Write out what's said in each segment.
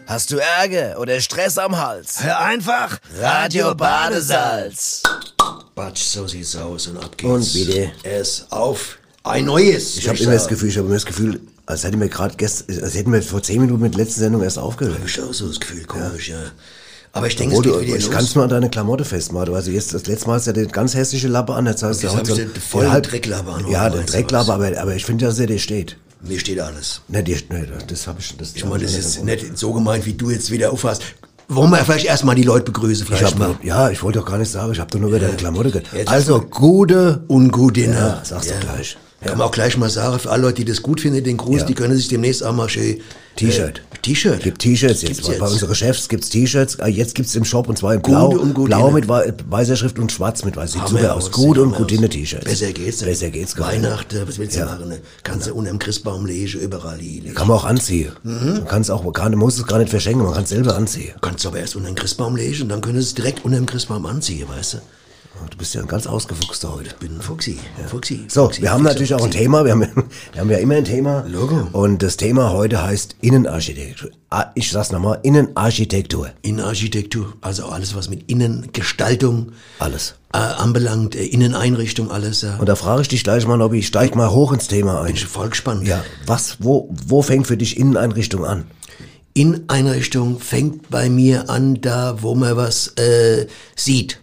Hast du Ärger oder Stress am Hals? Hör einfach Radio Badesalz. Batsch, so sieht's aus und ab geht's. Und bitte? Es auf ein neues. Ich habe immer das Gefühl, als hätten wir vor 10 Minuten mit der letzten Sendung erst aufgehört. Hab ich auch so das Gefühl, komisch, ja. Aber ich denke, Ich kann es nur an deine Klamotte festmachen. Also jetzt, das letzte Mal hast du ja den ganz hässliche Lappe an. Jetzt hast du hab ich den vollen Drecklappe an. Ja, den Drecklappe, aber ich finde, dass er dir steht. Mir steht alles. Das habe ich... Ich meine, das ist nicht so gemeint, wie du jetzt wieder auffasst. Wollen wir vielleicht erstmal die Leute begrüßen? Ich wollte doch gar nicht sagen, ich habe doch nur über deine Klamotte geredet. Also, gute und gute. Ja, sagst du gleich. Ja. Kann man auch gleich mal sagen, für alle Leute, die das gut finden, den Gruß, die können sich demnächst auch mal schön... T-Shirt. Gibt T-Shirts jetzt. Bei unseren Chefs gibt's T-Shirts. Jetzt gibt's im Shop und zwar in Blau. Blau mit weißer Schrift und schwarz mit weiß. Sieht super aus. Gut und Gutine T-Shirts. Besser geht's. Weihnachten, was willst du machen? Kannst du unterm Christbaum legen, überall liegen. Kann man auch anziehen. Man muss es gar nicht verschenken, man kann es selber anziehen. Kannst du aber erst unter den Christbaum legen und dann können sie es direkt unter dem Christbaum anziehen, weißt du? Du bist ja ein ganz ausgefuchster heute. Ich bin ein Fuchsi. Wir haben natürlich auch ein Thema. Wir haben ja immer ein Thema. Logo. Und das Thema heute heißt Innenarchitektur. Ich sag's nochmal, Innenarchitektur. Innenarchitektur, also alles, was mit Innengestaltung alles anbelangt, Inneneinrichtung, alles. Ja. Und da frage ich dich gleich mal, ich steig mal hoch ins Thema ein. Bin ich voll gespannt. Ja, wo fängt für dich Inneneinrichtung an? Inneneinrichtung fängt bei mir an, da wo man was sieht.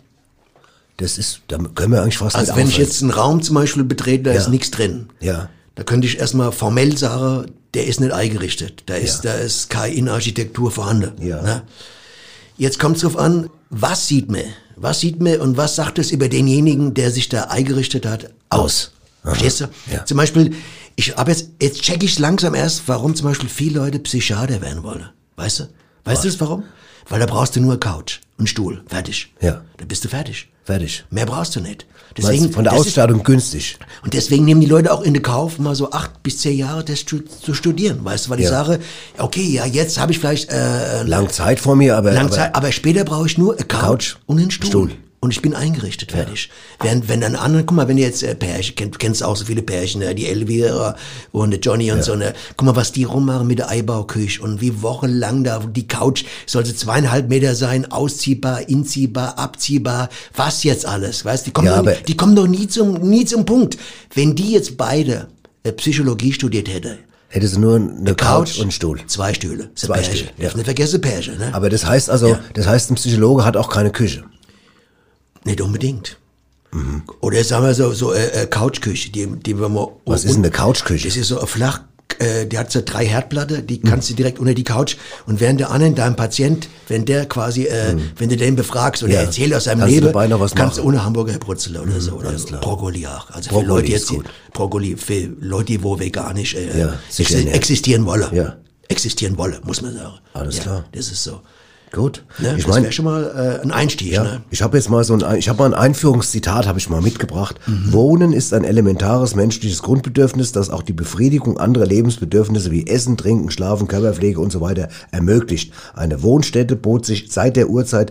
Da können wir eigentlich fast nicht Also wenn ich jetzt einen Raum zum Beispiel betrete, da ist nichts drin. Ja. Da könnte ich erstmal formell sagen, der ist nicht eingerichtet. Da ist keine Innenarchitektur vorhanden. Ja. Ne? Jetzt kommt es drauf an, was sieht man? Was sieht man und was sagt es über denjenigen, der sich da eingerichtet hat, aus? Verstehst du? Ja. Zum Beispiel, jetzt checke ich langsam erst, warum zum Beispiel viele Leute Psychiater werden wollen. Weißt du? Weißt du das warum? Weil da brauchst du nur Couch und Stuhl. Fertig. Ja. Da bist du fertig. Mehr brauchst du nicht. Deswegen, von der Ausstattung günstig. Und deswegen nehmen die Leute auch in den Kauf, mal so 8 bis 10 Jahre das zu studieren. Weißt du, weil ich sage, okay, ja, jetzt habe ich vielleicht lang Zeit vor mir, aber später brauche ich nur eine Couch und einen Stuhl. Und ich bin eingerichtet, fertig. Während, wenn dann andere, guck mal, wenn du jetzt Pärchen, kennst auch so viele Pärchen, die Elvira und der Johnny und so, guck mal, was die rummachen mit der Eibauküche und wie wochenlang da die Couch sollte 2,5 Meter sein, ausziehbar, inziehbar, abziehbar, was jetzt alles, weißt, die kommen doch nie zum Punkt. Wenn die jetzt beide Psychologie studiert hätte sie nur eine Couch und einen Stuhl. 2 Stühle. Zwei Stühle. Ja. Nicht vergessen Pärchen, ne? Aber das heißt ein Psychologe hat auch keine Küche. Nicht unbedingt. Mhm. Oder sagen wir so Couchküche, die wir mal... Was ist denn eine Couchküche? Das ist so flach, die hat so 3 Herdplatten, die kannst du direkt unter die Couch und während der anderen, dein Patient, wenn der quasi, wenn du den befragst oder erzählt aus seinem Leben, kannst du ohne Hamburger Brutzel oder so, oder Brokkoli auch. Also für Leute jetzt, Brokkoli, für Leute, die wo veganisch existieren wollen. Ja. Existieren wollen, muss man sagen. Alles klar. Das ist so. Gut. Ne? Das wäre schon mal ein Einstieg. Ja, ne? Ich habe jetzt mal ein Einführungszitat habe ich mal mitgebracht. Wohnen ist ein elementares menschliches Grundbedürfnis, das auch die Befriedigung anderer Lebensbedürfnisse wie Essen, Trinken, Schlafen, Körperpflege und so weiter ermöglicht. Eine Wohnstätte bot seit der Urzeit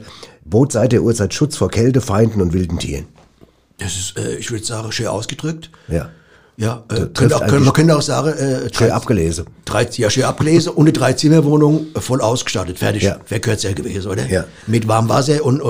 Schutz vor Kälte, Feinden und wilden Tieren. Das ist, ich würde sagen, schön ausgedrückt. Ja. Ja, man könnte auch sagen, schön abgelesen. Schön abgelesen und eine 3-Zimmer-Wohnung voll ausgestattet, fertig. Ja. Wäre kürzer gewesen, oder? Ja. Mit warmem Wasser und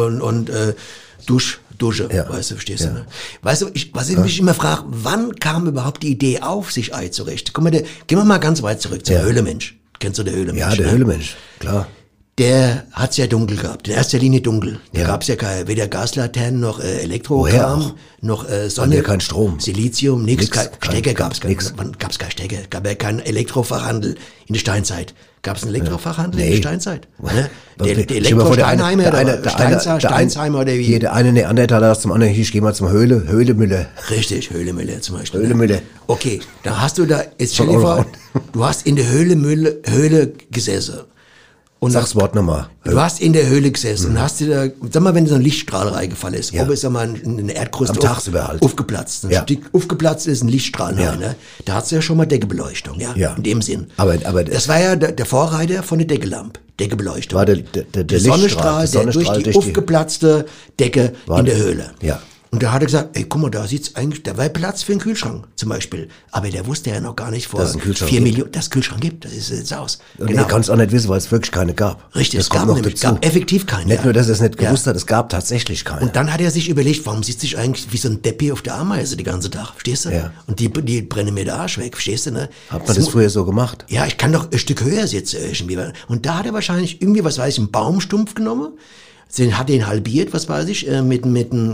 Dusche, weißt du, verstehst du? Ne? Weißt du, was ich mich immer frage, wann kam überhaupt die Idee auf, sich einzurichten? Guck mal, gehen wir mal ganz weit zurück zum Höhlemensch. Kennst du den Höhlemensch? Ja, der Höhlemensch, klar. Der hat's ja dunkel gehabt, in erster Linie dunkel. Da gab's ja weder Gaslaternen noch Elektrokram, noch Sonne. Ja kein Strom. Silizium, Stecker gab's keinen Stecker, gab ja keinen Elektrofachhandel in der Steinzeit. Gab's einen Elektrofachhandel in der Steinzeit? Ne? Der Elektro-Steinheimer oder Steinsheimer oder wie? Der eine Neandertaler zum anderen, ich geh mal zum Höhlemüller. Richtig, Höhlemüller zum Beispiel. Höhlemüller. Ne? Okay, da hast du jetzt stell dir vor, du hast in der Höhle gesessen. Und sag's Wort nochmal. Du hast in der Höhle gesessen und hast dir da, sag mal, wenn so ein Lichtstrahl reingefallen ist, ob es mal eine Erdkruste aufgeplatzt, ein Stück aufgeplatzt ist, ein Lichtstrahl, ne? Da hast du ja schon mal Deckebeleuchtung, ja. In dem Sinn. Aber das war ja der Vorreiter von der Deckelampe, Deckebeleuchtung. War der Sonnenstrahl, der durch die aufgeplatzte Decke in der Höhle. Ja. Und da hat er gesagt, ey, guck mal, da sieht's eigentlich, da war Platz für einen Kühlschrank zum Beispiel. Aber der wusste ja noch gar nicht vor 4 Millionen, dass es Kühlschrank gibt. Das ist jetzt aus. Und er kann es auch nicht wissen, weil es wirklich keine gab. Richtig, es gab effektiv keine. Nicht nur, dass er es nicht gewusst hat, es gab tatsächlich keine. Und dann hat er sich überlegt, warum sitze ich eigentlich wie so ein Deppi auf der Ameise die ganze Tag, verstehst du? Ja. Und die brennen mir den Arsch weg, verstehst du, ne? Hat man das früher so gemacht? Ja, ich kann doch ein Stück höher sitzen irgendwie. Und da hat er wahrscheinlich irgendwie, was weiß ich, einen Baumstumpf genommen, hat den halbiert, was weiß ich, mit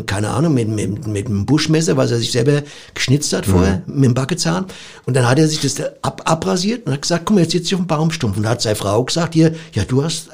einem Buschmesser, was er sich selber geschnitzt hat vorher, mit dem Backenzahn. Und dann hat er sich das abrasiert und hat gesagt, guck mal, jetzt sitze ich auf dem Baumstumpf. Und da hat seine Frau gesagt, hier, ja, du hast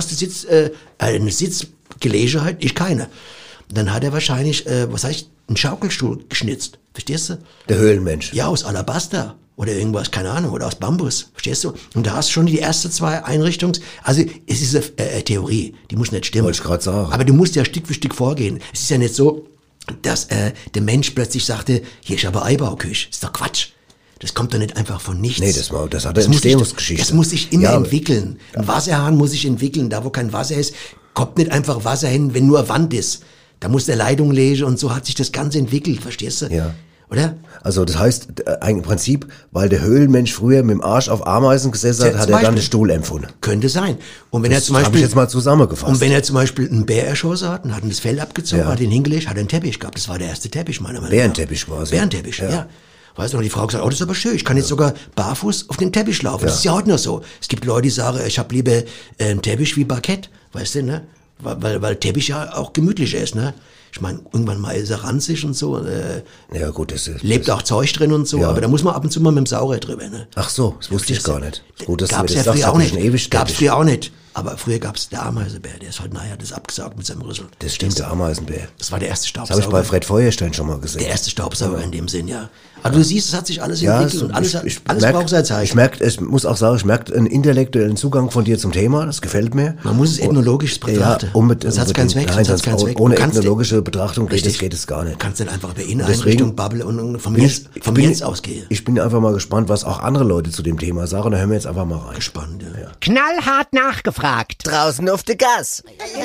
eine Sitzgelegenheit, ich keine. Und dann hat er wahrscheinlich, einen Schaukelstuhl geschnitzt. Verstehst du? Der Höhlenmensch. Ja, aus Alabaster. Oder irgendwas, keine Ahnung, oder aus Bambus, verstehst du? Und da hast du schon die ersten 2 also es ist eine Theorie, die muss nicht stimmen. Wollte ich gerade sagen. Aber du musst ja Stück für Stück vorgehen. Es ist ja nicht so, dass der Mensch plötzlich sagte, hier ist aber Einbauküche. Das ist doch Quatsch. Das kommt doch nicht einfach von nichts. Nee, das hat eine Entstehungsgeschichte. Das muss sich immer entwickeln. Ein Wasserhahn muss sich entwickeln. Da, wo kein Wasser ist, kommt nicht einfach Wasser hin, wenn nur Wand ist. Da muss der Leitung legen und so hat sich das Ganze entwickelt, verstehst du? Ja. Oder? Also das heißt, im Prinzip, weil der Höhlenmensch früher mit dem Arsch auf Ameisen gesessen hat, hat er dann den Stuhl empfunden. Könnte sein. Und wenn er zum Beispiel, habe ich jetzt mal zusammengefasst. Und wenn er zum Beispiel einen Bär erschossen hat und hat das Fell abgezogen, hat ihn hingelegt, hat er einen Teppich gehabt. Das war der erste Teppich, meiner Meinung nach. Bärenteppich quasi. Bärenteppich, ja. Weißt du noch, die Frau gesagt, oh, das ist aber schön, ich kann jetzt sogar barfuß auf dem Teppich laufen. Das ist ja heute noch so. Es gibt Leute, die sagen, ich habe lieber einen Teppich wie Parkett, weißt du, ne? Weil Teppich ja auch gemütlicher ist, ne? Ich meine, irgendwann mal ist er ranzig und so. Ja gut, lebt auch Zeug drin und so, aber da muss man ab und zu mal mit dem Saurer drüber, ne? Ach so, das wusste ich gar nicht. Gut, dass gab's du mir ja das früher auch nicht. Gab's früher auch nicht. Aber früher gab's der Ameisebär, der ist halt, das abgesaugt mit seinem Rüssel. Das stimmt, der Ameisenbär. Das war der erste Staubsauger. Das habe ich bei Fred Feuerstein schon mal gesehen. Der erste Staubsauger in dem Sinn, ja. Aber du siehst, es hat sich alles entwickelt und alles braucht seine Zeit. Ich muss auch sagen, ich merke einen intellektuellen Zugang von dir zum Thema, das gefällt mir. Man muss es ethnologisch betrachten. Ja, das hat keinen Zweck. Ohne ethnologische Betrachtung geht es gar nicht. Du kannst dann einfach über Inneneinrichtung babbeln und vom jetzt ausgehen. Ich bin einfach mal gespannt, was auch andere Leute zu dem Thema sagen. Da hören wir jetzt einfach mal rein. Gespannt, ja. Knallhart nachgefragt. Draußen auf der Gas.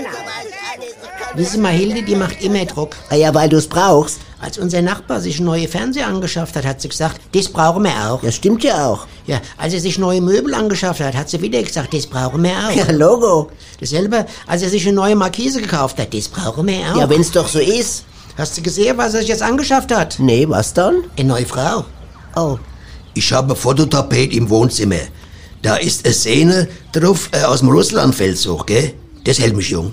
Wissen Sie mal, Hilde, die macht immer Druck. Ah ja, weil du es brauchst. Als unser Nachbar sich neue Fernseher angeschafft hat sie gesagt, das brauchen wir auch. Das stimmt ja auch. Ja, als er sich neue Möbel angeschafft hat sie wieder gesagt, das brauchen wir auch. Ja, Logo. Dasselbe, als er sich eine neue Markise gekauft hat, das brauchen wir auch. Ja, wenn's doch so ist. Hast du gesehen, was er sich jetzt angeschafft hat? Nee, was dann? Eine neue Frau. Oh. Ich habe ein Fototapet im Wohnzimmer. Da ist eine Szene drauf aus dem Russlandfeldzug, gell? Das hält mich jung.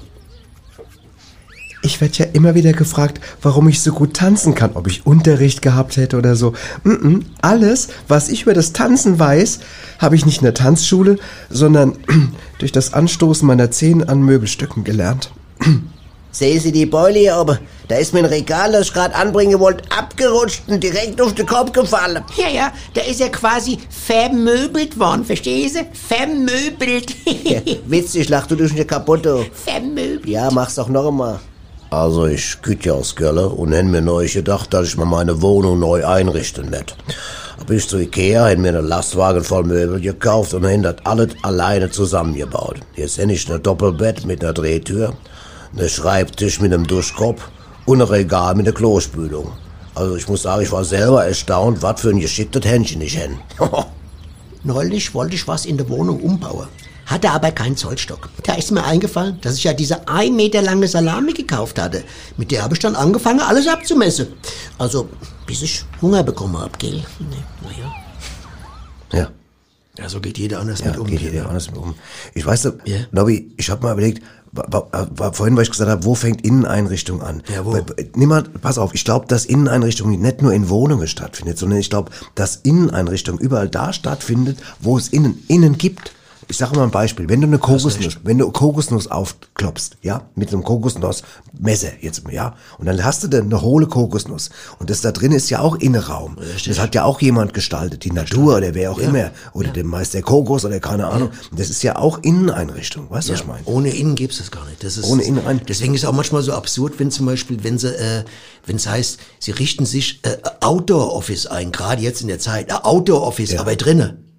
Ich werde ja immer wieder gefragt, warum ich so gut tanzen kann, ob ich Unterricht gehabt hätte oder so. Alles, was ich über das Tanzen weiß, habe ich nicht in der Tanzschule, sondern durch das Anstoßen meiner Zehen an Möbelstücken gelernt. Sehen Sie die Beule hier oben? Da ist mir ein Regal, das ich gerade anbringen wollte, abgerutscht und direkt auf den Kopf gefallen. Ja, da ist er quasi vermöbelt worden, verstehen Sie? Vermöbelt. Ja, witzig, lach du dich nicht kaputt. Vermöbelt. Ja, mach's doch noch einmal. Also ich küt ja aus Gölle und hätte mir neu gedacht, dass ich mir meine Wohnung neu einrichten werde. Hab ich zu Ikea, hätte mir einen Lastwagen voll Möbel gekauft und hätte das alles alleine zusammengebaut. Jetzt hätte ich ein Doppelbett mit einer Drehtür, einen Schreibtisch mit einem Duschkopf und ein Regal mit einer Klospülung. Also ich muss sagen, ich war selber erstaunt, was für ein geschicktes Händchen ich hätte. Neulich wollte ich was in der Wohnung umbauen. Hatte aber keinen Zollstock. Da ist mir eingefallen, dass ich ja diese 1 Meter lange Salami gekauft hatte. Mit der habe ich dann angefangen, alles abzumessen. Also, bis ich Hunger bekommen habe, gell? Ja. Ja, so geht jeder anders mit um. Geht jeder anders mit um. Ich weiß, Nobby, ich habe mal überlegt, vorhin, weil ich gesagt habe, wo fängt Inneneinrichtung an? Ja, wo? Pass auf, ich glaube, dass Inneneinrichtung nicht nur in Wohnungen stattfindet, sondern ich glaube, dass Inneneinrichtung überall da stattfindet, wo es innen gibt. Ich sage mal ein Beispiel, wenn du Kokosnuss aufklopfst, ja, mit einem Kokosnussmesser jetzt, ja, und dann hast du dann eine hohle Kokosnuss und das da drin ist ja auch Innenraum. Das hat ja auch jemand gestaltet, die Natur oder wer auch immer, oder der Meister Kokos oder keine Ahnung. Das ist ja auch Inneneinrichtung, weißt du, was ich meine? Ohne Innen gibt's das gar nicht. Das ist, ohne Innen. Deswegen ist es auch manchmal so absurd, wenn zum Beispiel, wenn es heißt, sie richten sich Outdoor-Office ein, gerade jetzt in der Zeit, Outdoor-Office, aber drinnen.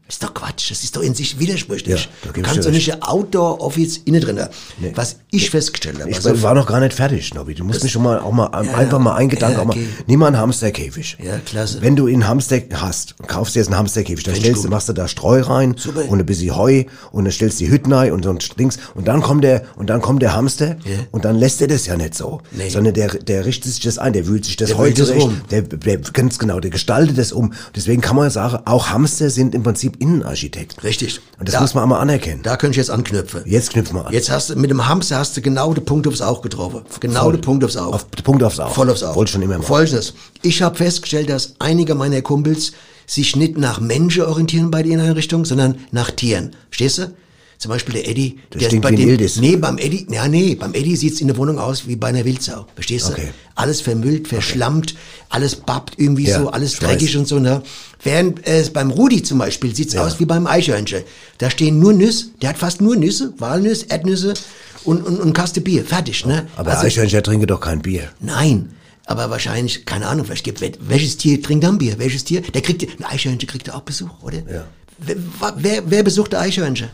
Das ist doch Quatsch, das ist doch in sich widersprüchlich. Ja, da du geb ich kannst dir doch nicht ein Outdoor-Office innen drin. Nee. Was ich festgestellt habe. Ich war noch gar nicht fertig, Nobby. Du musst mich schon mal einfach mal einen Gedanken, okay. nimm mal einen Hamsterkäfig. Ja, klasse. Wenn du einen Hamster hast, kaufst dir jetzt einen Hamsterkäfig, dann machst du da Streu rein Super. und ein bisschen Heu und dann stellst du die Hütten rein und so ein Dings und dann kommt der Hamster und dann lässt er das ja nicht so, sondern der richtet sich das ein, der wühlt sich das Heu zurecht, der ganz genau, der gestaltet das um. Deswegen kann man sagen, auch Hamster sind im Prinzip Innenarchitekt. Richtig. Und das muss man einmal anerkennen. Da könnte ich jetzt anknüpfen. Jetzt knüpfen wir an. Jetzt mit dem Hamster hast du genau den Punkt aufs Auge getroffen. Genau den Punkt aufs Auge. Punkt aufs Auge. Voll aufs Auge. Wollte schon immer mal. Folgendes. Ich habe festgestellt, dass einige meiner Kumpels sich nicht nach Menschen orientieren bei der Inneneinrichtung, sondern nach Tieren. Verstehst du? Zum Beispiel der Eddie. Der ist bei dem Wildis. Beim Eddie sieht's in der Wohnung aus wie bei einer Wildsau. Verstehst du? Okay. Alles vermüllt, verschlammt, alles babbt irgendwie so, alles dreckig und so, ne? Während beim Rudi zum Beispiel sieht's aus wie beim Eichhörnchen. Da stehen nur Nüsse, der hat fast nur Nüsse, Walnüsse, Erdnüsse und Kaste Bier. Fertig, ne? Aber Eichhörncher trinken doch kein Bier. Nein. Aber wahrscheinlich, keine Ahnung, vielleicht welches Tier trinkt dann Bier? Welches Tier? Ein Eichhörnchen kriegt auch Besuch, oder? Ja. Wer besucht der Eichhörnchen?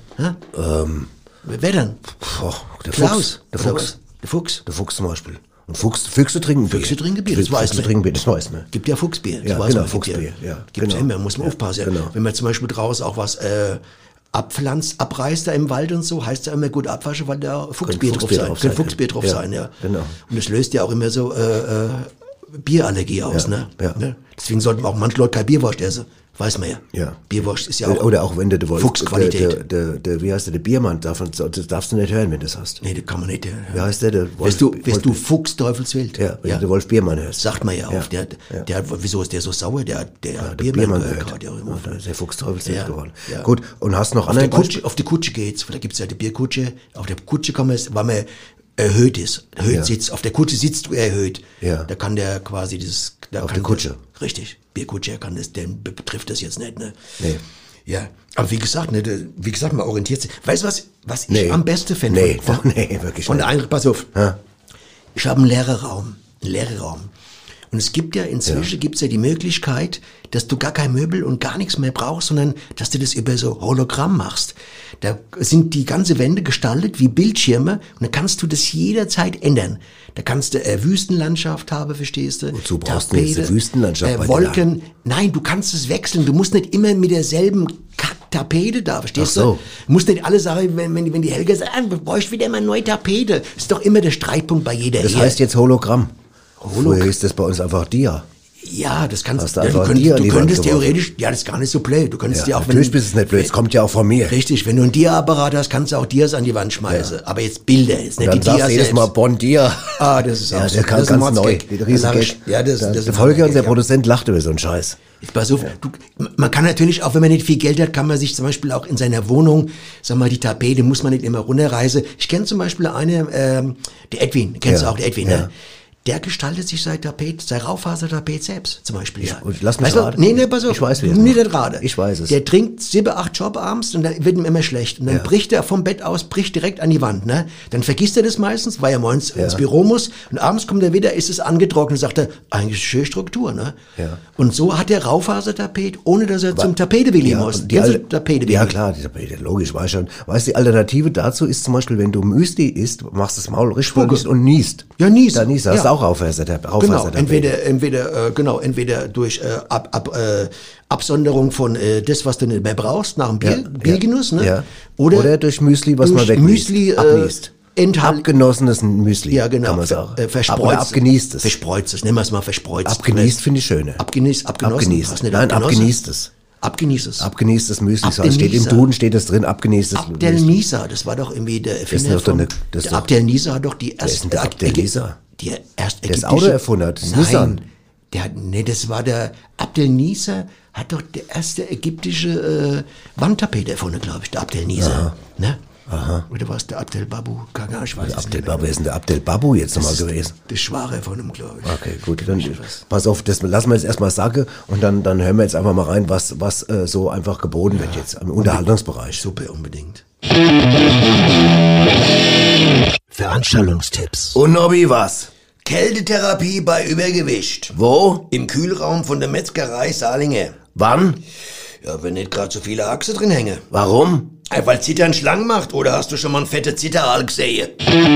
Wer denn? Der Klaus. Fuchs. Der Fuchs. Der Fuchs. Der Fuchs zum Beispiel. Und Füchse trinken Bier. Füchse trinken Bier, das weiß Füchse man. trinken Bier, das weiß man. Gibt ja Fuchsbier. Das Ja, weiß genau, man. Fuchsbier, ja, Gibt's genau. immer, muss man aufpassen. Genau. Wenn man zum Beispiel draußen auch was abreißt da im Wald und so, heißt ja immer gut abwaschen, weil da Fuchsbier drauf sein. Könnte Fuchsbier drauf sein, ja. Genau. Und das löst ja auch immer so Bierallergie aus, ne? Ja. Ne? Deswegen sollten auch manche Leute kein Bierwurst essen. Weiß man ja. Ja. Bierwurst ist ja auch Oder auch wenn du Fuchsqualität. Wie heißt der Biermann, das darfst du nicht hören, wenn du das hast. Nee, das kann man nicht hören. Wie heißt der? Weißt du Fuchs Teufelswild? Ja, wenn du Wolf Biermann hörst. Sagt man ja auch. Der, wieso ist der so sauer? Der Biermann gehört. gehört. Ja, Da ist der Fuchs Teufelswild geworden. Ja. Gut, und hast noch auf der andere Kutsche, geht's. Da gibt's ja die Bierkutsche. Auf der Kutsche kann man, weil man erhöht ist. Sitzt. Auf der Kutsche sitzt du erhöht. Ja. Da kann der quasi dieses... Auf der Kutsche. Richtig. Bierkutsche kann das, den betrifft das jetzt nicht, ne? Nee. Ja. Aber wie gesagt, man orientiert sich. Weißt du, was ich am besten finde? Nee, wirklich von nicht. der Einrichtung, pass auf. Ja. Ich habe einen leeren Raum. Und es gibt ja inzwischen gibt's ja die Möglichkeit, dass du gar kein Möbel und gar nichts mehr brauchst, sondern dass du das über so Hologramm machst. Da sind die ganze Wände gestaltet wie Bildschirme und dann kannst du das jederzeit ändern. Da kannst du Wüstenlandschaft haben, verstehst du? Wozu brauchst du jetzt eine Wüstenlandschaft bei dir Wolken. Nein, du kannst es wechseln. Du musst nicht immer mit derselben Tapete da, verstehst du? Du musst nicht alle sagen, wenn die Helga sagt, du bräuchst wieder mal eine neue Tapete. Das ist doch immer der Streitpunkt bei jeder Das Ehe. heißt jetzt Hologramm. Früher hieß das bei uns einfach Dia. Ja, das kannst Hast du ja, einfach du ein Dia an die Wand könntest geworfen. theoretisch, ja, das ist gar nicht so blöd. Du könntest ja auch, natürlich bist es nicht blöd, es kommt ja auch von mir. Richtig, wenn du einen Dia-Apparat hast, kannst du auch Dias an die Wand schmeißen. Aber jetzt Bilder, jetzt nicht Dann die sagst Dias du jedes selbst. Mal Bon Dia. Ah, das ist auch Ja, so. der kann Das ist ein ganz neu. Mordsgag. Riesengag. Ja, das ist der ein Volker, unser Mordsgag, Produzent, lacht über so einen Scheiß. Jetzt pass auf, man kann natürlich auch, wenn man nicht viel Geld hat, kann man sich zum Beispiel auch in seiner Wohnung, sag mal, die Tapete muss man nicht immer runterreißen. Ich kenne zum Beispiel der Edwin, kennst du auch, der Edwin, ne? Der gestaltet sich sein Raufasertapet selbst, zum Beispiel. Lass mich raten. Nee, pass auf. Ich weiß, wie er nicht macht. gerade. Ich weiß es. Der trinkt 7, 8 Job abends und dann wird ihm immer schlecht. Und dann bricht er vom Bett aus, bricht direkt an die Wand, ne? Dann vergisst er das meistens, weil er morgens ins Büro muss. Und abends kommt er wieder, ist es angetrocknet, sagt er, eigentlich schöne Struktur, ne? Ja. Und so hat der Raufasertapet, ohne dass er zum Tapetewilli muss. Ja klar, die Tapete, logisch, weiß schon. Weißt du, die Alternative dazu ist zum Beispiel, wenn du Müsli isst, machst das Maul richtig voll und niest. Ja, niest. Dann niest, hast du auch Raufasertapete. Genau, entweder durch Absonderung von das, was du nicht mehr brauchst, nach dem Biergenuss, ne? Ja. Oder durch Müsli, was man wegniest. Müsli, abniest. Abgenossenes Müsli, ja, genau, kann man sagen. Verspreuztes. Abgenießtes. Verspreuztes, nennen wir es mal verspreuztes. Abgenießt finde ich schöner. Abgenießt. Nein, abgenießtes. Abgenießtes Müsli, steht im Duden, steht das drin, abgenießtes Abdel Nisa, das war doch irgendwie der Erfinder von... Abdel Nisa hat doch die erste... Der Abdel Nisa? Der erste das Auto erfunden hat, das Nissan. Das war der Abdel Nisa, hat doch der erste ägyptische Wandtapete erfunden, glaube ich, der Abdel Nisa. Ne? Aha. Oder war es der Abdel Babu? Keine Ahnung, ich weiß es nicht. Wer ist denn der Abdel Babu jetzt nochmal gewesen? Der Schwager von ihm, glaube ich. Okay, gut, dann pass auf, das lassen wir jetzt erstmal sagen und dann hören wir jetzt einfach mal rein, was so einfach geboten wird jetzt im Unterhaltungsbereich. Super, unbedingt. Veranstaltungstipps. Und Nobby, was? Kältetherapie bei Übergewicht. Wo? Im Kühlraum von der Metzgerei Salinger. Wann? Ja, wenn nicht gerade so viele Achse drin hängen. Warum? Weil Zittern schlank macht, oder hast du schon mal einen fetten Zitteral gesehen?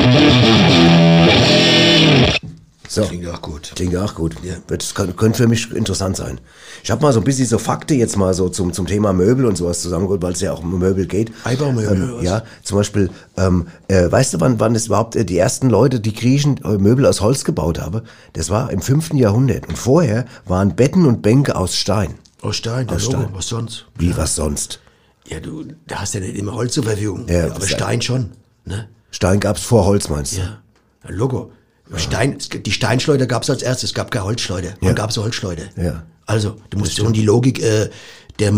So. Klingt auch gut. Klingt auch gut. Ja. Das könnte für mich interessant sein. Ich habe mal so ein bisschen so Fakte jetzt mal so zum Thema Möbel und sowas zusammengeholt, weil es ja auch um Möbel geht. Einbaumöbel oder was? Ja, zum Beispiel, weißt du, wann es überhaupt die ersten Leute, die Griechen Möbel aus Holz gebaut haben? Das war im 5. Jahrhundert. Und vorher waren Betten und Bänke aus Stein. Aus Stein, Aus Stein. was sonst? Wie, was sonst? Ja, du da hast ja nicht immer Holz zur Verfügung. Ja, aber Stein schon, ne? Stein gab's vor Holz, meinst du? Ja, Logo. Die Steinschleuder gab's als erstes, es gab keine Holzschleuder. Dann gab's eine Holzschleuder. Ja. Also, du musst schon die Logik der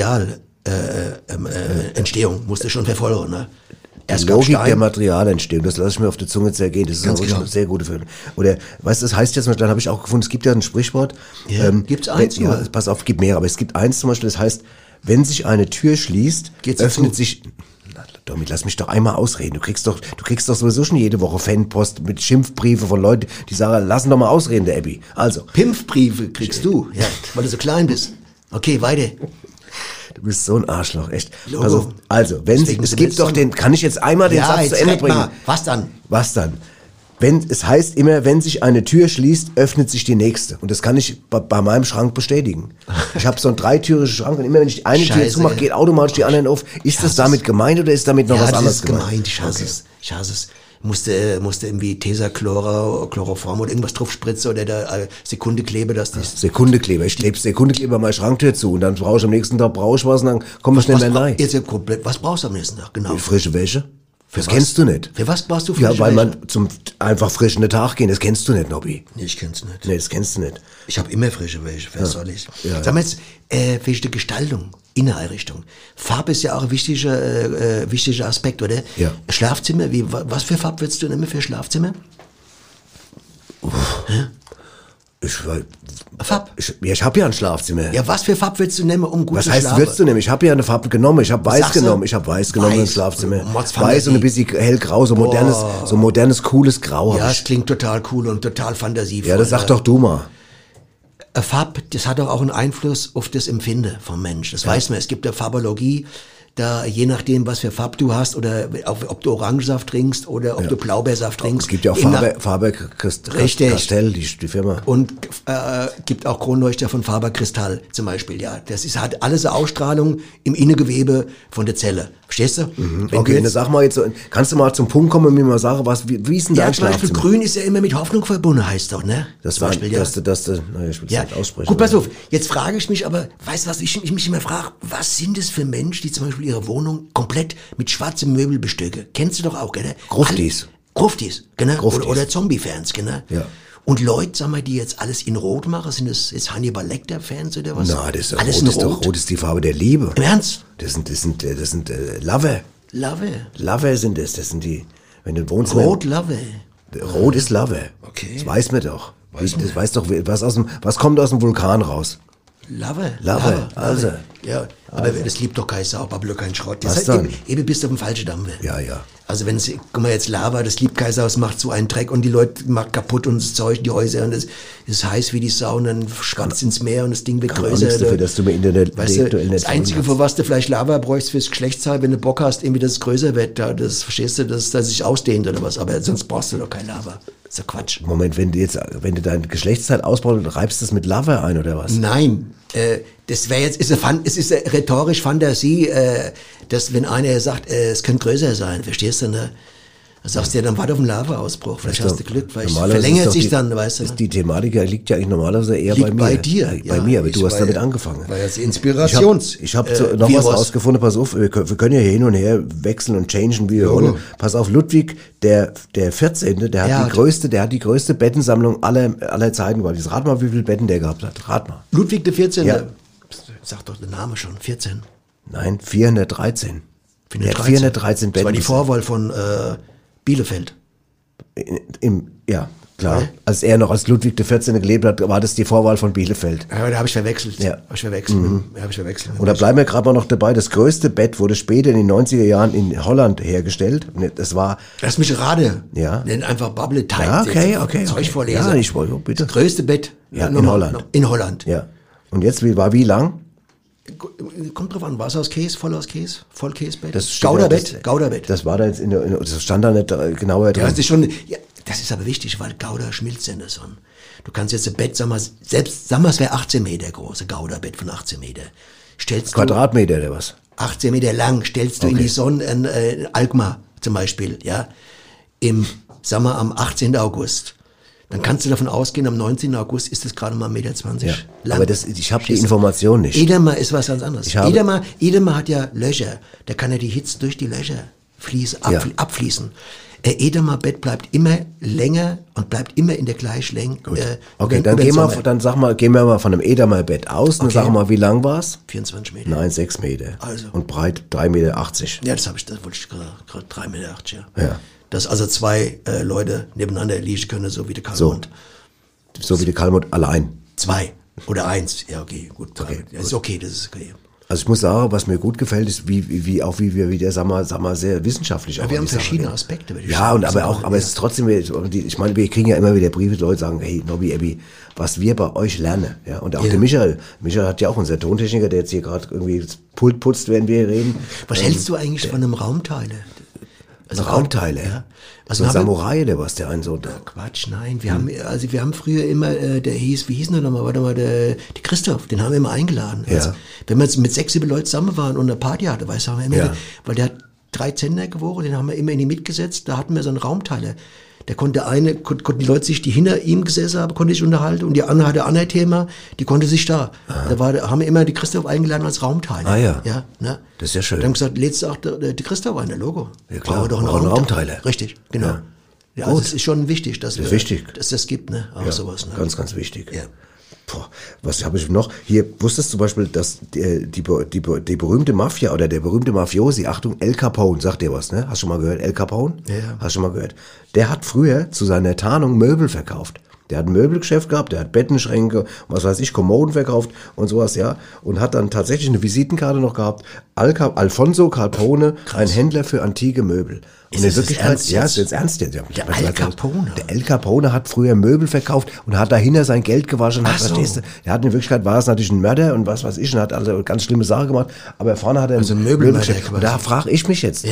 Materialentstehung musst du schon verfolgen, ne? Die Logik der Materialentstehung, das lasse ich mir auf der Zunge zergehen. Das ist auch genau. eine sehr gute Film. Oder, weißt du, das heißt jetzt, dann habe ich auch gefunden, es gibt ja ein Sprichwort. Ja, gibt's eins? Ja, pass auf, gibt mehr, aber es gibt eins zum Beispiel, das heißt, wenn sich eine Tür schließt, Geht sie öffnet zu? sich... Domi, lass mich doch einmal ausreden. Du kriegst doch sowieso schon jede Woche Fanpost mit Schimpfbriefe von Leuten, die sagen, lass ihn doch mal ausreden, der Abby. Also. Pimpfbriefe kriegst du, ja, weil du so klein bist. Okay, weiter. Du bist so ein Arschloch, echt. Logo. Pass auf, also, Deswegen es sind gibt wir doch jetzt den, kann ich jetzt einmal den Satz zu Ende red bringen? mal. Was dann? Was dann? Es heißt immer, wenn sich eine Tür schließt, öffnet sich die nächste. Und das kann ich bei meinem Schrank bestätigen. Ich habe so einen dreitürischen Schrank und immer wenn ich eine Tür Scheiße, zumache, geht automatisch die anderen auf. Ist das damit gemeint oder ist damit noch was das anderes ist gemeint. Ich hasse es. Ich hasse es. Musste irgendwie Chloroform oder irgendwas drauf spritzen oder da Sekundeklebe, dass das... Sekundekleber. Ich klebe Sekundekleber an meine Schranktür zu und dann brauche ich am nächsten Tag was und dann kommen wir schnell mehr rein. Jetzt ja komplett. Was brauchst du am nächsten Tag? Genau. Frische Wäsche? Das was? kennst du nicht. Für was brauchst du frische Ja, weil Wäsche? man zum einfach frisch in den Tag gehen, das kennst du nicht, Nobby. Nee, ich kenn's nicht. Nee, das kennst du nicht. Ich habe immer frische Wäsche, was soll ich? Ja. Sag mal jetzt, welche die Gestaltung, Inneneinrichtung. Farbe ist ja auch ein wichtiger Aspekt, oder? Ja. Schlafzimmer, was für Farbe würdest du nehmen für Schlafzimmer? Ich habe ja ein Schlafzimmer. Ja, was für Farbe würdest du nehmen, um gut Was zu heißt, schlafen? würdest du nehmen? Ich habe ja eine Farbe genommen. Ich habe weiß Sagst du? genommen. Ich habe weiß genommen im Weiß. Schlafzimmer. Mordsfantasie. Weiß und ein bisschen hellgrau, so modernes, cooles Grau. hab Ja, ich. es klingt total cool und total fantasievoll. Ja, das sag doch du mal. Farbe, das hat doch auch einen Einfluss auf das Empfinden vom Mensch. Das weiß man. Es gibt ja Farbologie, da je nachdem, was für Farbe du hast oder ob du Orangensaft trinkst oder ob du Blaubeersaft trinkst. Es gibt ja auch Faber Richtig. Castell, die Firma. Und gibt auch Kronleuchter von Faber-Cristal zum Beispiel, ja. Das hat alles eine Ausstrahlung im Innengewebe von der Zelle. Verstehst du? Wenn du Okay, jetzt- dann sag mal jetzt, kannst du mal zum Punkt kommen und mir mal sagen, wie ist denn ja, dein zum Beispiel Schlafzimmer? grün ist ja immer mit Hoffnung verbunden, heißt doch, ne? Das Zum war, Beispiel, ja. ich will es Ja, nicht aussprechen. gut, pass auf. Jetzt frage ich mich aber, weißt du was, ich mich immer frage, was sind es für Menschen, die zum Beispiel ihre Wohnung komplett mit schwarzen Möbel bestücken? Kennst du doch auch, gell? Gruftis. Gruftis, genau. Gruftis. Oder Zombie-Fans, genau. Ja. Und Leute, sag mal, die jetzt alles in Rot machen, sind das jetzt Hannibal Lecter-Fans oder was? Na, das ist doch alles rot, in ist doch rot ist die Farbe der Liebe. Im Ernst? Das sind Lover. Love. Lover sind das sind die, wenn du wohnst. Rot, Love. Rot ist Lover. Okay. Das weiß man doch. Das weiß doch, was kommt aus dem Vulkan raus? Love. Also. Ja, aber das liebt doch kein Sau, Pablo, kein Schrott. Was Das dann? eben bist du auf dem falschen Dampf. Ja, ja. Also wenn es, guck mal jetzt Lava, das liebt kein Sau, es macht so einen Dreck und die Leute macht kaputt und das Zeug, die Häuser und das ist heiß wie die Sau und dann schwatzt ins Meer und das Ding wird Kann auch größer. nichts dafür, dass du mir Internet Weißt du, aktuell nicht das Einzige, folgen für was du vielleicht Lava bräuchst fürs Geschlechtsheil, wenn du Bock hast, irgendwie, dass es größer wird, da, das verstehst du, dass das sich ausdehnt oder was, aber sonst brauchst du doch kein Lava. Das ist ja Quatsch. kannst. Moment, wenn du deine Geschlechtszeit ausbaust, reibst du das mit Lover ein oder was? Nein, das wäre jetzt, es ist eine rhetorisch Fantasie, dass wenn einer sagt, es könnte größer sein, verstehst du, ne? Dann sagst du ja, dann warte auf einen Lava-Ausbruch, vielleicht hast du Glück, vielleicht Normalerweise verlängert ist doch sich dann, weißt du. Die Thematik liegt ja eigentlich normalerweise eher Liegt bei mir. bei dir, Bei ja. mir, aber Ich du hast war damit ja- angefangen. war jetzt Inspirations- Ich habe noch was Virus. rausgefunden, pass auf, wir können ja hier hin und her wechseln und changen, wie wir wollen. Pass auf, Ludwig, der 14., der Ja, hat die größte Bettensammlung aller Zeiten gehabt. Jetzt rat mal, wie viele Betten der gehabt hat. Rat mal. Ludwig der 14. Ja. Sagt doch der Name schon, 14. Nein, 413. Der hat 413 Das war Betten. die Vorwahl von Bielefeld. Ja, klar. Als er noch als Ludwig XIV. Gelebt hat, war das die Vorwahl von Bielefeld. Ja, da habe ich verwechselt. Ja. Hab ich verwechselt. Hab ich verwechselt. Und da bleiben wir gerade mal noch dabei. Das größte Bett wurde später in den 90er Jahren in Holland hergestellt. Und das war, Lass mich rate. Ja. Nenn einfach Bubble Time. Ja, okay. Zeug vorlesen. Ja, ich wollte, bitte. Das größte Bett. Ja, in nochmal, Holland. In Holland. Ja. Und jetzt, wie lang? Kommt drauf an, was aus Käse, voll aus Käse, Vollkäsebett? Gouda-Bett. Das war da jetzt das stand da nicht genauer drin. Ja, das ist schon, ja, das ist aber wichtig, weil Gouda schmilzt in der Sonne. Du kannst jetzt ein Bett, sag mal, es wäre 18 Meter groß, ein Gouda-Bett von 18 Meter. Quadratmeter oder was? 18 Meter lang, stellst du in die Sonne ein Alkmaar zum Beispiel, ja, am 18. August. Dann kannst du davon ausgehen, am 19. August ist es gerade mal 1,20 Meter lang. Aber ich habe die Information nicht. Edamer ist was ganz anderes. Edamer hat ja Löcher. Da kann ja die Hitze durch die Löcher abfließen. Edamer-Bett bleibt immer länger und bleibt immer in der gleichen Länge. Okay, dann gehen wir mal von einem Edamer-Bett aus. Dann sag mal, wie lang war's? 24 Meter. Nein, 6 Meter. Also. Und breit 3,80 Meter. Ja, das wollte ich gerade 3,80 Meter, ja. Dass also 2 Leute nebeneinander liegen können, so wie der Kalmund. So wie der Kalmund allein. 2 oder 1. Ja, okay, gut. Okay, ja, ist okay, das ist okay. Also ich muss sagen, was mir gut gefällt, ist, wie wir wieder, sag mal, sehr wissenschaftlich. Ja, wir haben verschiedene Aspekte, würde ich sagen. Ja, aber es ist trotzdem, ich meine, wir kriegen ja immer wieder Briefe, die Leute sagen, hey, Nobby, Abby, was wir bei euch lernen, ja. Und auch der Michael hat ja auch unser Tontechniker, der jetzt hier gerade irgendwie das Pult putzt, während wir hier reden. Was hältst du eigentlich von einem Raumteile? Also Raumteile, ja. Also ein Samurai oder was, der einen so. Quatsch, nein. Wir haben früher immer, wie hieß der nochmal? Warte mal, der Christoph, den haben wir immer eingeladen. Ja. Also, wenn wir jetzt mit 6, 7 Leuten zusammen waren und eine Party hatte, weißt du, haben wir immer, weil der hat 3 Zentner gewogen, den haben wir immer in die mitgesetzt, da hatten wir so einen Raumteiler. Der konnten die Leute sich, die hinter ihm gesessen haben, konnte sich unterhalten und die andere hatte ein anderes Thema, die konnte sich da. Haben wir immer die Christoph eingeladen als Raumteiler. Ah ja. Ja, ne? Das ist ja schön. Dann haben wir gesagt, lädst du auch die Christoph ein, der Logo. Ja klar, doch einen Raumteiler. Richtig, genau. Ja, also es ist schon wichtig, dass das gibt, ne? Auch sowas, ne? Ganz, ganz wichtig. Ja. Was habe ich noch? Hier, wusstest du zum Beispiel, dass die berühmte Mafia oder der berühmte Mafiosi, Achtung, El Capone, sagt dir was, ne? Hast du schon mal gehört? El Capone? Ja. Hast du schon mal gehört? Der hat früher zu seiner Tarnung Möbel verkauft. Der hat ein Möbelgeschäft gehabt, der hat Bettenschränke, was weiß ich, Kommoden verkauft und sowas, ja. Und hat dann tatsächlich eine Visitenkarte noch gehabt. Alfonso Capone, ein Händler für antike Möbel. Und in Wirklichkeit, ist jetzt ernst jetzt. Der El Capone. Der El Capone hat früher Möbel verkauft und hat dahinter sein Geld gewaschen. Verstehst du? Der hat in Wirklichkeit, war es natürlich ein Mörder und was weiß ich, und hat also ganz schlimme Sachen gemacht. Aber vorne hat er ein Möbelmörder. Und da frage ich mich jetzt,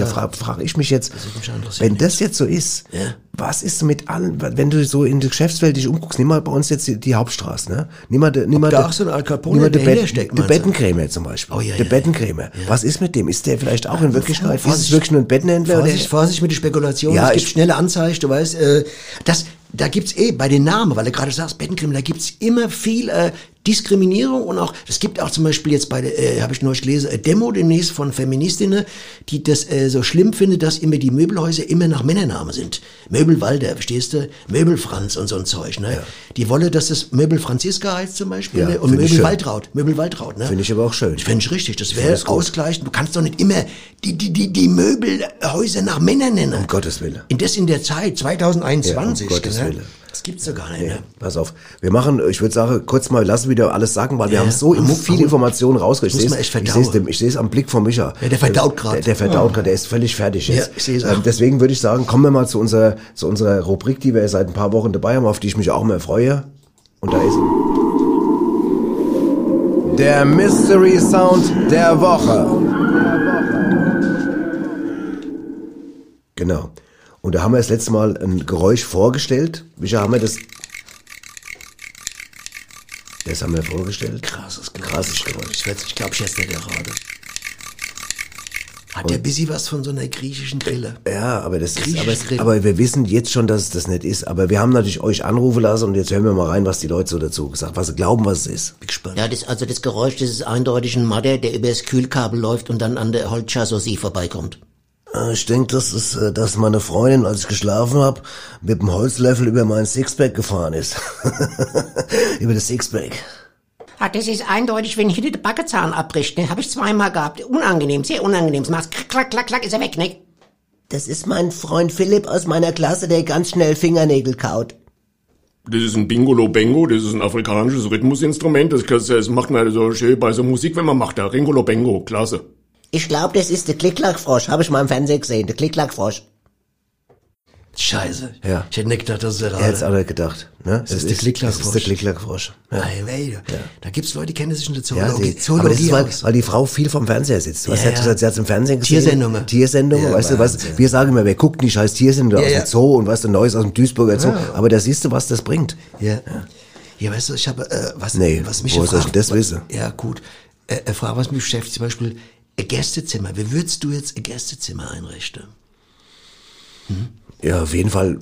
wenn das jetzt so ist, was ist mit allen, wenn du so in die Geschäftswelt dich umguckst, nimm mal bei uns jetzt die Hauptstraße, ne? Nimm mal so ein Al Capone, der Bettenkrämer zum Beispiel. Oh, ja, der Bettenkrämer. Ja. Was ist mit dem? Ist der vielleicht auch in Wirklichkeit, ist es wirklich nur ein Bettenhändler? Vorsicht mit der Spekulation. Ja, es gibt schnelle Anzeichen, du weißt, da gibt's bei den Namen, weil du gerade sagst, Bettenkrämer, da gibt's immer viel Diskriminierung und auch, es gibt auch zum Beispiel jetzt bei der, habe ich neulich gelesen, Demo demnächst von Feministinnen, die das so schlimm findet, dass immer die Möbelhäuser immer nach Männernamen sind. Möbelwalder, verstehst du? Möbelfranz und so ein Zeug, ne? Ja. Die wollen, dass das Möbel Franziska heißt zum Beispiel, ne? Und Möbel Waltraud, ne? Finde ich aber auch schön. Finde ich richtig, das wäre ausgleichend. Du kannst doch nicht immer die Möbelhäuser nach Männern nennen. Um Gottes Willen. In der Zeit, 2021. Um Gottes Willen. Das gibt's doch gar nicht, ne? Pass auf. Wir machen, ich würde sagen, kurz mal, lassen wieder alles sagen, weil wir haben so viele Informationen rausgekriegt. Ich sehe es am Blick von Micha. Ja, der verdaut gerade. Der verdaut gerade, der ist völlig fertig jetzt. Ja, ich sehe es auch. Deswegen würde ich sagen, kommen wir mal zu unserer Rubrik, die wir seit ein paar Wochen dabei haben, auf die ich mich auch mehr freue. Und da ist der Mystery Sound der Woche. Genau. Und da haben wir das letzte Mal ein Geräusch vorgestellt. Micha, haben wir das haben wir vorgestellt. Krasses Geräusch. Ich glaube, ich jetzt nicht errate. Hat der Busy was von so einer griechischen Grille? Ja, aber aber wir wissen jetzt schon, dass es das nicht ist. Aber wir haben natürlich euch anrufen lassen und jetzt hören wir mal rein, was die Leute so dazu gesagt haben, was sie glauben, was es ist. Bin gespannt. Ja, das Geräusch, das ist eindeutig ein Madder, der über das Kühlkabel läuft und dann an der Holzchassis vorbeikommt. Ich denke, das ist, dass meine Freundin, als ich geschlafen habe, mit dem Holzlöffel über mein Sixpack gefahren ist. Über das Sixpack. Ah, das ist eindeutig, wenn hier der Backenzahn abbricht, ne? Habe ich zweimal gehabt. Unangenehm, sehr unangenehm. Es macht klack, klack, klack, ist er weg, ne? Das ist mein Freund Philipp aus meiner Klasse, der ganz schnell Fingernägel kaut. Das ist ein Bingolo-Bengo, das ist ein afrikanisches Rhythmusinstrument. Das macht man so schön bei so Musik, wenn man macht. Da Ringolo-Bengo, klasse. Ich glaube, das ist der Klick-Klack-Frosch. Habe ich mal im Fernsehen gesehen, der Klick-Klack-Frosch. Scheiße. Ja. Ich hätte nicht gedacht, das ist der Er hätte es auch nicht gedacht. Ne? Das ist der Klicklerfrosch. Das ist der Klicklerfrosch. Ja. Da gibt's Leute, die kennen sich in der Ja, Zoologie. aber das ist, aus. weil die Frau viel vom Fernseher sitzt. Was Ja, hat gesagt, sie hat im Fernsehen gesehen? Tiersendungen. Ja, weißt du, Wahnsinn. wir sagen immer, wer guckt die scheiß Tiersendung aus Ja. dem Zoo und was Neues aus dem Duisburger Zoo. Aber da siehst du, was das bringt. Ja. Ja, weißt du, ich habe, was mich woher soll ich das wissen? Ja, gut. Frage, was mich beschäftigt, zum Beispiel, ein Gästezimmer. Wie würdest du jetzt ein Gästezimmer einrichten? Ja, auf jeden Fall,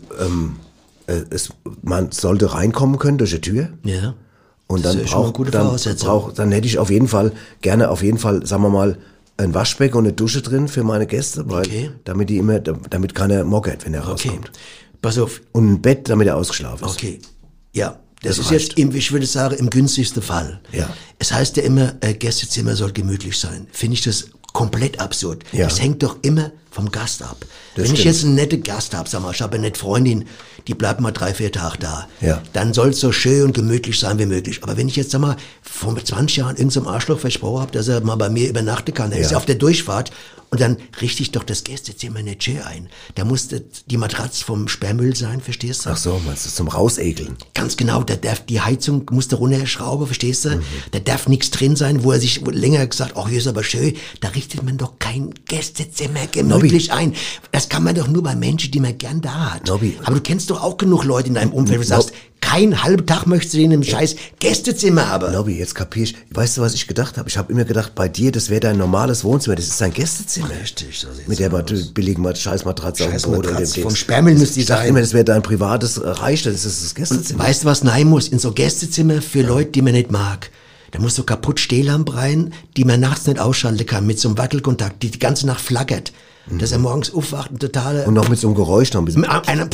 man sollte reinkommen können durch die Tür. Ja. Und Das dann ist ja schon mal eine gute Voraussetzung. dann hätte ich auf jeden Fall, sagen wir mal, ein Waschbecken und eine Dusche drin für meine Gäste, weil, damit keiner mockert, wenn er rauskommt. Pass auf. Und ein Bett, damit er ausgeschlafen ist. Okay. Ja. Das ist reicht. jetzt, ich würde sagen, im günstigsten Fall. Ja. Es heißt ja immer, Gästezimmer soll gemütlich sein. Finde ich das komplett absurd. Ja. Das hängt doch immer vom Gast ab. Wenn ich stimmt. jetzt einen netten Gast habe, sag mal, ich habe eine nette Freundin, die bleibt mal 3-4 Tage da. Ja. Dann soll es so schön und gemütlich sein wie möglich. Aber wenn ich jetzt, sag mal, vor 20 Jahren irgendeinem Arschloch versprochen habe, dass er mal bei mir übernachten kann, er ist ja auf der Durchfahrt, und dann richte ich doch das Gästezimmer nicht schön ein. Da muss die Matratze vom Sperrmüll sein, verstehst du? Ach so, meinst du, zum Rausekeln? Ganz genau, da darf die Heizung muss da runterschrauben, verstehst du? Da darf nichts drin sein, wo er sich länger gesagt, ach, hier ist aber schön. Da richtet man doch kein Gästezimmer gemütlich ein. Das kann man doch nur bei Menschen, die man gern da hat. Nobby. Aber du kennst doch auch genug Leute in deinem Umfeld, wo du sagst, keinen halben Tag möchtest du in einem scheiß Gästezimmer haben. Nobby, jetzt kapier ich. Weißt du, was ich gedacht habe? Ich habe immer gedacht, bei dir, das wäre dein normales Wohnzimmer, das ist dein Gästezimmer. Richtig, so sieht's Mit der aus. billigen Scheißmatratze auf dem Boden. Scheißmatratze vom Sperrmüll müsste die Ich dachte sein. immer, das wäre dein privates Reich, das ist das Gästezimmer. Weißt du, was rein muss? In so Gästezimmer für Leute, die man nicht mag. Da muss so kaputt Stehlampe rein, die man nachts nicht ausschalten kann, mit so einem Wackelkontakt, die ganze Nacht flackert. Dass er morgens aufwacht, ein totale... Und noch mit so einem Geräusch noch ein bisschen.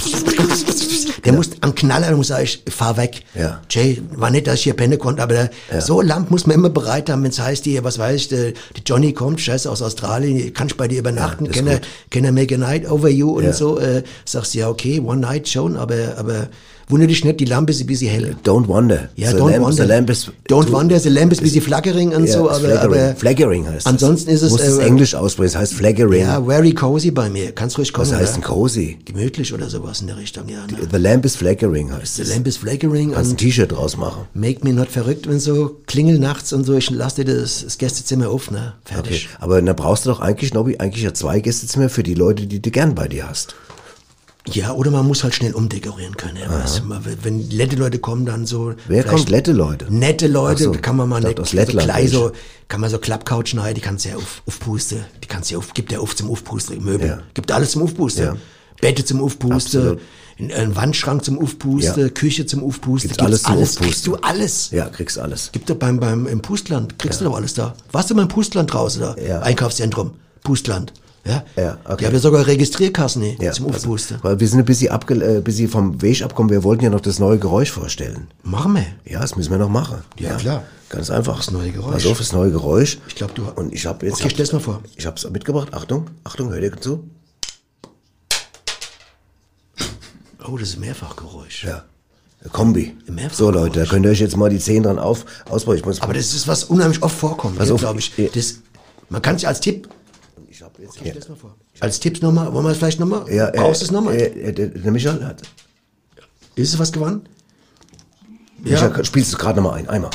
Der muss am Knaller, da muss sagen, ich fahr weg. Ja. Jay, war nicht, dass ich hier pennen konnte, aber so Lamp muss man immer bereit haben, wenn es heißt, hier, was weiß ich, der Johnny kommt, scheiße, aus Australien, kann ich bei dir übernachten, das ist can I make a night over you Ja. und so. Sagst du, ja, okay, one night schon, aber wundere dich nicht, die Lampe ist ein bisschen hell. Don't wonder. Ja, The don't lamp, wonder. The lamp is Don't wonder, the lamp is ein bisschen flackering und Ja, so, ist aber flackering. Flackering heißt ansonsten das. ist es, Du musst es Englisch aussprechen, es heißt flackering. ja, very cozy bei mir. Kannst ruhig kommen. Was heißt oder? denn cozy? Gemütlich oder sowas in der Richtung, ja. Ne? The lamp is flackering heißt The es. lamp is flackering Kannst ein und T-Shirt draus machen. make me not verrückt und so, klingel nachts und so, ich lass dir das Gästezimmer auf, ne? Okay. Fertig. Aber dann brauchst du doch eigentlich, Nobby, ja 2 Gästezimmer für die Leute, die du gern bei dir hast. Ja, oder man muss halt schnell umdekorieren können. Ja, weißt du, wenn nette Leute kommen, dann so. Wer vielleicht kommt? Nette Leute? Nette Leute, Ach so, kann man mal ich nicht, dachte, aus so Lettland klein, nicht. so, kann man so Klappcouch schneiden, die kannst du ja aufpusten, die kannst du ja gibt ja auf zum Aufpusten, Möbel, Ja. gibt alles zum Aufpusten. Ja. Bette zum Aufpusten, Absolut. ein Wandschrank zum Aufpusten, Ja. Küche zum Aufpusten, Gibt's alles zum Aufpusten. kriegst du alles. Ja, kriegst alles. Gibt doch im Pustland, kriegst du doch alles da. Warst du mal im Pustland draußen da? Ja. Einkaufszentrum, Pustland. Ja, Ja, okay. Die haben ja sogar Registrierkassen Ja, zum Aufpusten. weil wir sind ein bisschen vom Weg abgekommen. Wir wollten ja noch das neue Geräusch vorstellen. Machen wir. Ja, das müssen wir noch machen. Ja, klar. Ganz einfach. Das neue Geräusch. Pass auf, das neue Geräusch. Ich glaube, du... Und ich habe jetzt... Okay, stell's mal vor. Ich habe es mitgebracht. Achtung, hör dir zu. Oh, das ist ein Mehrfachgeräusch. Ja. Eine Kombi. Mehrfach So, Leute, da könnt ihr euch jetzt mal die Zehen dran ausbauen. Ich muss Aber das ist, was unheimlich oft vorkommt, Pass auf, glaube ich. ja. Man kann es als Tipp... Ich hab jetzt Okay, stell's mal vor. Als Tipps nochmal, wollen wir es vielleicht nochmal? Ja, Brauchst du es nochmal? Der Michael hat... Ist es was gewonnen? Michael, spielst du gerade nochmal ein. Einmal.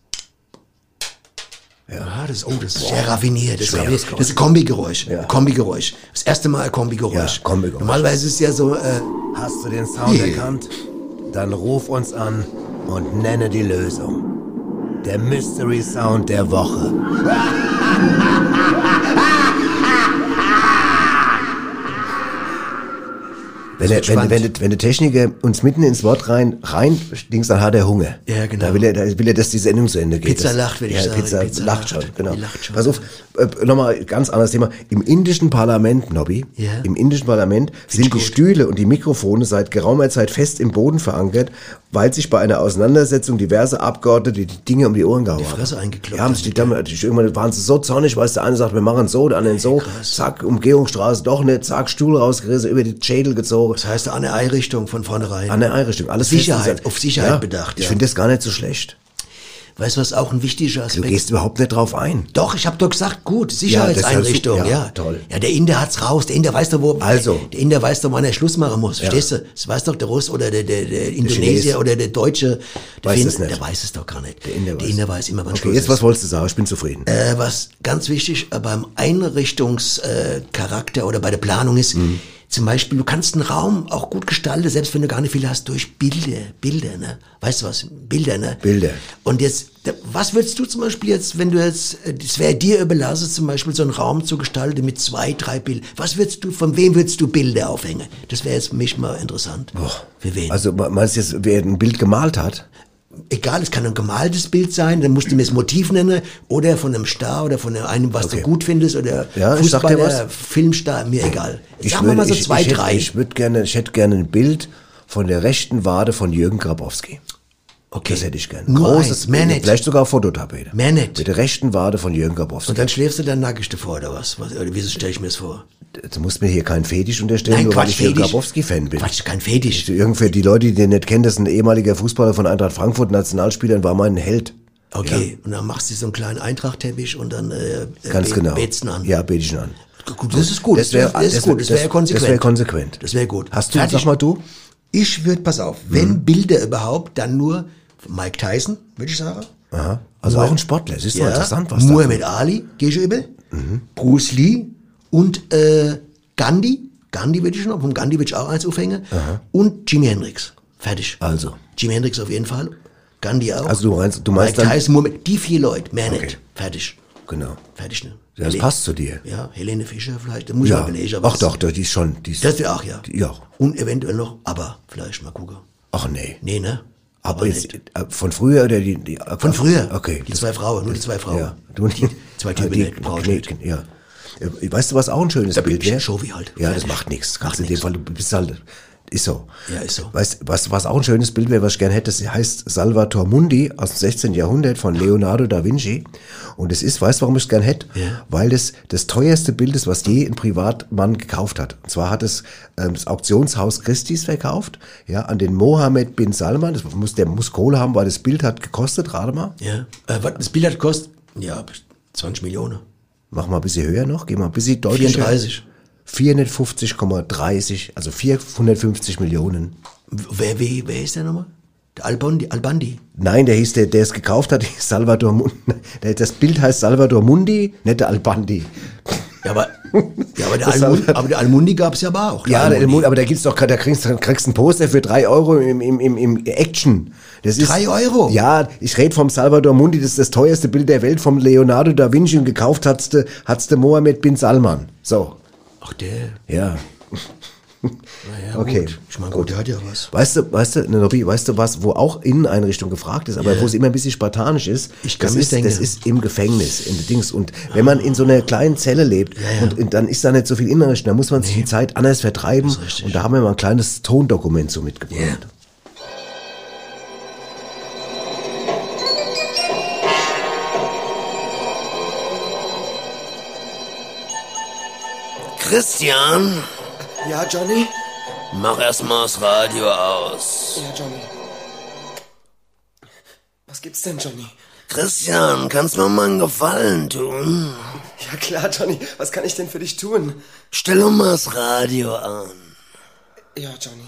Ja, das ist sehr raffiniert. Das ist Schweres ein Kombigeräusch. Ja. Kombigeräusch. Das erste Mal ein Kombigeräusch. Ja, Kombigeräusch. Normalerweise ist es ja so, Hast du den Sound Yeah. erkannt? Dann ruf uns an und nenne die Lösung. Der Mystery Sound der Woche. Wenn der Techniker uns mitten ins Wort rein dings, dann hat er Hunger. Ja, genau. Da will er, dass die Sendung zu Ende geht. Pizza lacht, würde ich sagen. Pizza Pizza lacht schon, lacht. genau. Die lacht schon. Pass auf, nochmal ganz anderes Thema. Im indischen Parlament, Nobby, Ja. im indischen Parlament sind die Stühle und die Mikrofone seit geraumer Zeit fest im Boden verankert, weil sich bei einer Auseinandersetzung diverse Abgeordnete die Dinge um die Ohren gehauen haben. Fresse eingekloppt Ja, haben sich irgendwann waren sie so zornig, weil der eine sagt, wir machen so, der andere so, zack, Umgehungsstraße doch nicht, zack, Stuhl rausgerissen, über die Schädel gezogen. das heißt eine Einrichtung von vornherein. An der Einrichtung. Alles Sicherheit, fest- auf Sicherheit bedacht, Ich ja. finde das gar nicht so schlecht. Weißt du, was auch ein wichtiger Aspekt Du gehst überhaupt nicht drauf ein. Doch, ich habe doch gesagt, gut, Sicherheitseinrichtung, Ja, das ist ja. ja toll. Ja, der Inder hat's raus, der Inder weiß doch, der Inder weiß doch, wann er Schluss machen muss, verstehst du? Das weiß doch der Russ oder der Indonesier Chines. oder der Deutsche. Weiß es nicht. Der weiß es doch gar nicht. Der Inder weiß immer, wann Okay, Schluss jetzt ist. was wolltest du sagen? Ich bin zufrieden. Was ganz wichtig beim Einrichtungscharakter oder bei der Planung ist, zum Beispiel, du kannst einen Raum auch gut gestalten, selbst wenn du gar nicht viel hast, durch Bilder, ne? Weißt du was? Bilder, ne? Bilder. Und jetzt, was würdest du zum Beispiel jetzt, wenn du jetzt, das wäre dir überlassen, zum Beispiel so einen Raum zu gestalten mit 2, 3 Bildern. Von wem würdest du Bilder aufhängen? Das wäre jetzt für mich mal interessant. Für wen? Also meinst du jetzt, wer ein Bild gemalt hat? Egal, es kann ein gemaltes Bild sein, dann musst du mir das Motiv nennen, oder von einem Star, oder von einem, was du gut findest, oder Ja, ich sag dir Fußballer, was. Filmstar, mir egal. Sagen wir mal so 2, 3. Ich hätte gerne ein Bild von der rechten Wade von Jürgen Grabowski. Okay. Das hätte ich gerne. Nur Großes eins, mehr Bild, nicht. vielleicht sogar Fototapete. Mehr nicht. Mit der rechten Wade von Jürgen Grabowski. Und dann schläfst du dann nackig davor, oder was? Oder wieso stelle ich mir das vor? Du musst mir hier keinen Fetisch unterstellen, Nein, nur weil Quatsch, ich Jürgen Fetisch. Grabowski-Fan bin. Quatsch, kein Fetisch. Irgendwie die Leute, die den nicht kennen, das ist ein ehemaliger Fußballer von Eintracht Frankfurt, Nationalspieler, und war mein Held. Okay, und dann machst du so einen kleinen Eintracht-Teppich und dann Ganz genau. betest ihn an. Ja, bete ich ihn an. Gut, das ist gut. Das wäre gut. Das wäre konsequent. Das wäre konsequent. Das wäre gut. Hast du, Fertig. sag mal du? Ich würde, pass auf, wenn Bilder überhaupt, dann nur Mike Tyson, würde ich sagen. Aha. Also auch ein Sportler. Das ist doch interessant, was Muhammad Ali, geh ich über. Bruce Lee und Gandhi. Gandhi würde ich noch, vom Gandhi würde ich auch eins aufhängen. Und Jimi Hendrix. Fertig. Also. Jimi Hendrix auf jeden Fall. Gandhi auch. Also du meinst Mike dann, Tyson, Muhammad, die 4 Leute, mehr nicht. Fertig. genau. Fertig, ne? Ja, das passt zu dir. Ja, Helene Fischer vielleicht, da muss ich Ja. mal belegen. Ach doch, die ist schon. Die ist, Das wäre auch, ja. Ja. Und eventuell noch, aber vielleicht mal gucken. Ach nee. Nee, ne? Aber jetzt, von früher oder die Von früher. Okay. Die 2 Frauen, nur die 2 Frauen. Ja. Du und die 2 Typen nicht, brauche ich nicht. Ja. Weißt du, was auch ein schönes Bild wäre? Show wie halt. Ja, das Fertig. macht nichts. Macht Kannst in dem nix. Fall, du bist halt, ist so. Ja, ist so. Weißt du, was auch ein schönes Bild wäre, was ich gerne hätte? Das heißt Salvator Mundi aus dem 16. Jahrhundert von Leonardo da Vinci. Und es ist, weißt du, warum ich es gerne hätte? Ja. Weil das teuerste Bild ist, was je ein Privatmann gekauft hat. Und zwar hat es das Auktionshaus Christie's verkauft, ja, an den Mohammed bin Salman. Der muss Kohle haben, weil das Bild hat gekostet, rate mal. Ja. Was das Bild hat kostet? Ja, 20 Millionen. Mach mal ein bisschen höher noch, geh mal ein bisschen deutlich 34. 450,30, also 450 Millionen. Wer ist der nochmal? Der Albandi. Nein, der es gekauft hat, hieß Salvator Mundi. Das Bild heißt Salvator Mundi, nicht der Albandi. Ja, aber der Almundi gab es ja aber auch. Ja, aber da gibt's doch, da kriegst du ein Poster für 3 Euro im Action. Das ist, 3 Euro? Ja, ich rede vom Salvator Mundi, das ist das teuerste Bild der Welt, vom Leonardo da Vinci, und gekauft hat's der Mohammed bin Salman. So. Ach, der. Ja. Naja, Okay. Gut. Ich meine, gut, der hat ja was. Weißt du, Nobby, weißt du was, wo auch Inneneinrichtung gefragt ist, aber wo es immer ein bisschen spartanisch ist? Ich kann das mir's ist, denken. das ist im Gefängnis, in den Dings. Und wenn man in so einer kleinen Zelle lebt und dann ist da nicht so viel Inneneinrichtung, da muss man sich die Zeit anders vertreiben. Das ist richtig. Und da haben wir mal ein kleines Tondokument so mitgebracht. Ja. Christian, Ja, Johnny? mach erstmal das Radio aus. Ja, Johnny. Was gibt's denn, Johnny? Christian, kannst mir mal einen Gefallen tun? Ja klar, Johnny. Was kann ich denn für dich tun? Stell doch mal das Radio an. Ja, Johnny.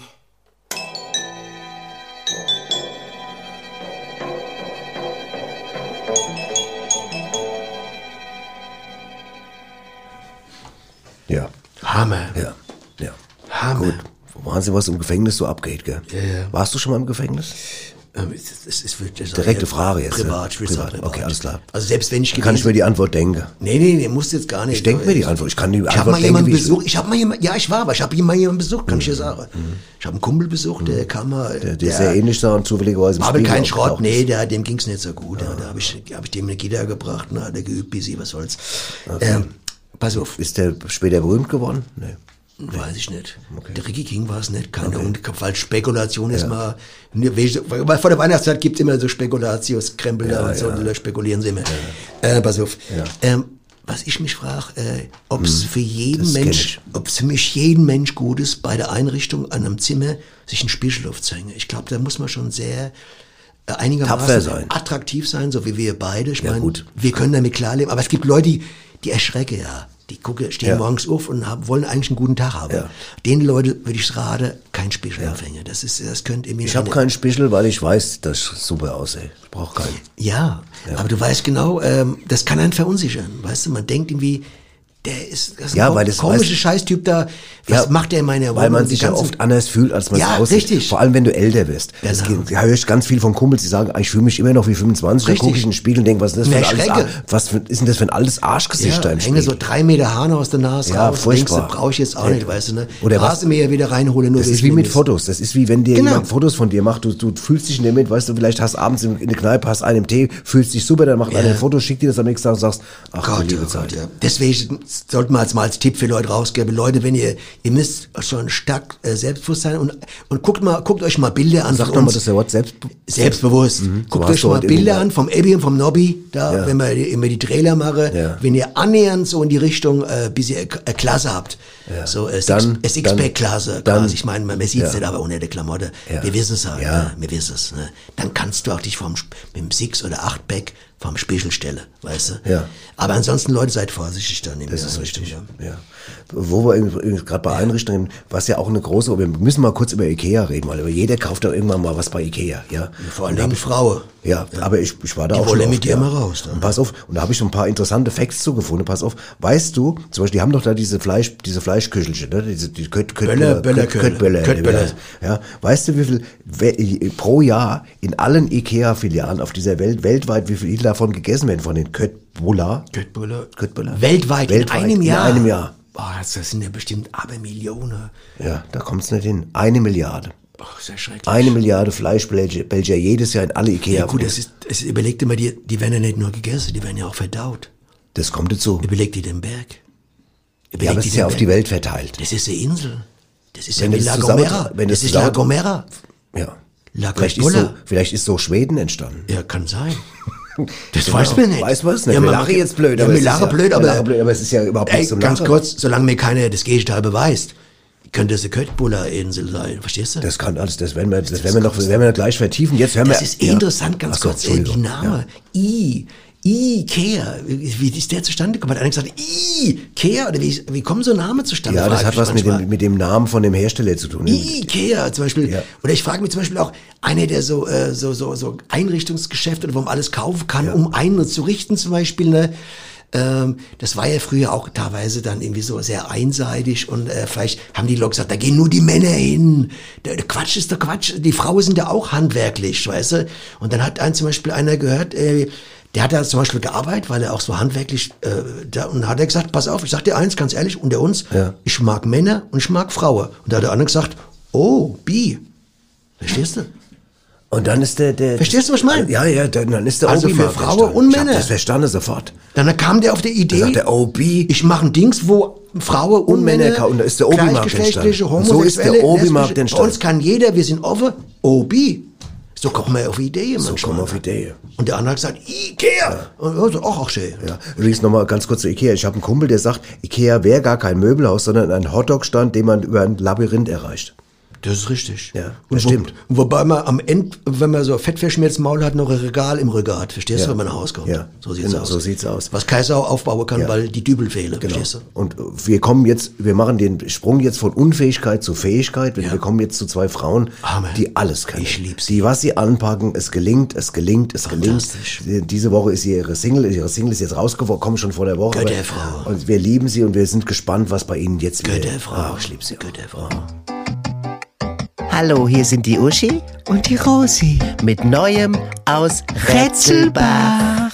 Ja. Hammer. Ja. Ja. Hammer. Gut. Wahnsinn, was im Gefängnis so abgeht, gell? Ja, ja. Warst du schon mal im Gefängnis? Es wird Direkte Frage jetzt, Privat, ne? ich will sagen privat. Okay, alles klar. Also selbst wenn ich Kann ich mir die Antwort denken? Nee, musst du jetzt gar nicht. Ich denke mir die Antwort. Ich kann die Ich habe Antwort mal denken, jemanden wie ich besucht. Ich habe mal jemanden besucht, kann ich dir sagen. Ich habe einen Kumpel besucht, der kam mal. Der ist sehr ähnlich da und zufälligerweise im war aber Spiegel kein auch Schrott, getaucht nee, ist. dem ging's nicht so gut. Ja, da hab ich dem eine Gitarre gebracht, und hat er geübt, busy, was soll's. Pass auf. Ist der später berühmt geworden? Nee. Weiß ich nicht. Der Ricky King war es nicht, keine Ahnung, weil Spekulation ist mal, weil vor der Weihnachtszeit gibt's immer so Spekulationskrempel da und so, da spekulieren sie immer. Pass auf. Was ich mich frage, ob es für jeden Mensch, ob es für mich jeden Mensch gut ist, bei der Einrichtung an einem Zimmer sich einen Spiegel aufzuhängen. Ich glaube, da muss man schon sehr Tapfer einigermaßen sein. attraktiv sein, so wie wir beide. Ich Ja, meine, gut. wir können damit klarleben. Aber es gibt Leute, die erschrecken ja. Die stehen Ja. morgens auf und wollen eigentlich einen guten Tag haben. Ja. Den Leuten würde ich raten, kein Spiegelanfänger. Das könnte irgendwie... Ich habe keinen Spichel, weil ich weiß, dass ich super aussehe. Ich brauche keinen. Ja, aber du weißt genau, das kann einen verunsichern. Weißt du, man denkt irgendwie, das ist Ja, ein weil das komischer weiß- Scheißtyp da. Was Ja, macht der in meiner Wohnung? Weil man Die sich ja ganzen- oft anders fühlt, als man Ja, es aussieht. richtig. Vor allem, wenn du älter wirst. Das Genau. da höre ich ganz viel von Kumpels, die sagen, ich fühle mich immer noch wie 25. Richtig. Dann gucke ich in den Spiegel und denke, was ist das für ein Na, altes Schrecke. was ist denn das für ein altes Arschgesicht da im hängen so Spiegel? 3 Meter Haare aus der Nase Ja, raus. furchtbar. Denkst du, brauche ich jetzt auch Ja. nicht, weißt du, ne? Oder was- Rasenmäher wieder reinholen, nur Das weil ist ich wie mir mit das- Fotos. Das ist wie wenn dir Genau. jemand Fotos von dir macht. Du fühlst dich damit, weißt du, vielleicht hast abends in der Kneipe, hast einen im Tee, fühlst dich super, dann macht einer ein Foto, schickt dir das am nächsten Tag und sagst, ach du Gott, liebe oh Zeit. Gott, ja. Deswegen sollten wir mal als Tipp für Leute rausgeben. Leute, wenn ihr müsst schon stark Selbstbewusstsein und guckt euch mal Bilder an. Sag von doch mal uns. das Wort Selbstbewusst. So Guckt hast euch du mal heute Bilder immer- an vom Abby und vom Nobby, da, Ja. wenn wir immer die Trailer machen, Ja. wenn ihr annähernd so in die Richtung, bis ihr Klasse habt. So Dann- Sixpack-Klasse dann- quasi. Ich meine, man sieht es Ja. nicht, aber ohne die Klamotte. Ja. Wir wissen es halt. Ja. Ne? Wir wissen es. Ne? Dann kannst du auch dich mit dem Six- oder 8-Pack vom Spiegel stellen, weißt du? Ja. Aber ansonsten, Leute, seid vorsichtig dann in Das der ist Richtung. richtig. Ja. Wo wir gerade bei Einrichtungen, was ja auch eine große, wir müssen mal kurz über Ikea reden, weil jeder kauft doch irgendwann mal was bei Ikea, ja. Vor allem Frauen. Ja, aber ich war da Die auch schon wollen oft, mit dir ja. immer raus, ne? Und pass auf, und da habe ich schon ein paar interessante Facts zugefunden. Pass auf, weißt du, zum Beispiel, die haben doch da diese Fleischküchelchen, ne? Die Böller. Köttböller. Ja, weißt du, wie viel pro Jahr in allen Ikea-Filialen auf dieser Welt, weltweit, wie viel davon gegessen werden, von den Köttbullar? Köttbullar. Weltweit, in einem Jahr. In einem Jahr. Boah, das sind ja bestimmt Abermillionen. Ja, da kommt's nicht hin. 1 Milliarde. Boah, sehr schrecklich. 1 Milliarde Fleischbelger jedes Jahr in alle Ikea. Ja gut, überleg dir mal, die werden ja nicht nur gegessen, die werden ja auch verdaut. Das kommt dazu. Überleg dir den Berg. Ja, aber es ist ja auf die Welt verteilt. Das ist eine Insel. Das ist Wenn ja wie das La zusammen- Gomera. wenn Das das ist La zusammen- Gomera. Ja. La Vielleicht ist so Schweden entstanden. Ja, kann sein. Das weiß man nicht. Weiß man es nicht. Ja, wir man- lachen jetzt blöd. Ja, aber wir es ist lachen blöd, wir aber- lachen blöd, aber es ist ja überhaupt Ey, nichts zum ganz Lachen. kurz, solange mir keiner das Gegenteil beweist, könnte es eine Köttbullar-Insel sein. Verstehst du? Das kann alles, das werden wir gleich vertiefen. Jetzt hören wir. Das ist interessant, ganz Ach so, kurz, die Entschuldigung. Name. Ikea. Wie ist der zustande gekommen? Hat einer gesagt, Ikea? Oder wie kommen so Namen zustande? Ja, das Frag hat ich was manchmal. mit dem Namen von dem Hersteller zu tun. Ikea zum Beispiel. Ja. Oder ich frage mich zum Beispiel auch, einer, der so Einrichtungsgeschäfte, wo man alles kaufen kann, um einzurichten zum Beispiel, ne? Das war ja früher auch teilweise dann irgendwie so sehr einseitig und vielleicht haben die Leute gesagt, da gehen nur die Männer hin. Der Quatsch ist der Quatsch. Die Frauen sind ja auch handwerklich, weißt du? Und dann hat zum Beispiel einer gehört, der hat da zum Beispiel gearbeitet, weil er auch so handwerklich, und hat er gesagt, pass auf, ich sag dir eins, ganz ehrlich, unter uns, Ja. ich mag Männer und ich mag Frauen. Und da hat der andere gesagt, oh, bi. Verstehst du? Und dann ist der Verstehst du, was ich meine? Ja, dann ist der Also Obi-Markt für Frauen entstanden. und Ich hab Männer. das verstanden sofort. Dann kam der auf die Idee, Da sagt der Obi, ich mache ein Dings, wo Frauen und Männer Männer, kaufen. Und da ist der Obi-Markt gleichgeschlechtliche, entstanden. Und so ist der homosexuelle, Obi-Markt lesbische, entstanden. Bei uns kann jeder, wir sind offen, Obi. So kommt man auf Ideen so manchmal. kommen wir auf Idee. Und der andere hat gesagt, Ikea. Und ich so, auch schön. Ja, übrigens nochmal ganz kurz zu Ikea. Ich habe einen Kumpel, der sagt, Ikea wäre gar kein Möbelhaus, sondern ein Hotdog-Stand, den man über ein Labyrinth erreicht. Das ist richtig. Ja, das stimmt. Wobei man am Ende, wenn man so fettverschmiertes Maul hat, noch ein Regal im Regal hat. Verstehst Ja. du, wenn man nach Hause kommt? Ja, So sieht's genau, aus. so sieht's aus. Was Kaiser auch aufbauen kann, Ja. weil die Dübel fehlen. Genau. Verstehst du? Und wir machen den Sprung jetzt von Unfähigkeit zu Fähigkeit. Wir kommen jetzt zu 2 Frauen, Hammer. die alles können. Ich lieb sie. Die, was sie anpacken, es gelingt. Fantastisch. Diese Woche ist ihre Single ist jetzt rausgekommen, schon vor der Woche. Götterfrau. Und wir lieben sie und wir sind gespannt, was bei ihnen jetzt wieder. Götterfrau. Ach, ich liebe sie. Götterfrau. Hallo, hier sind die Uschi Und die Rosi. mit Neuem aus Rätselbach.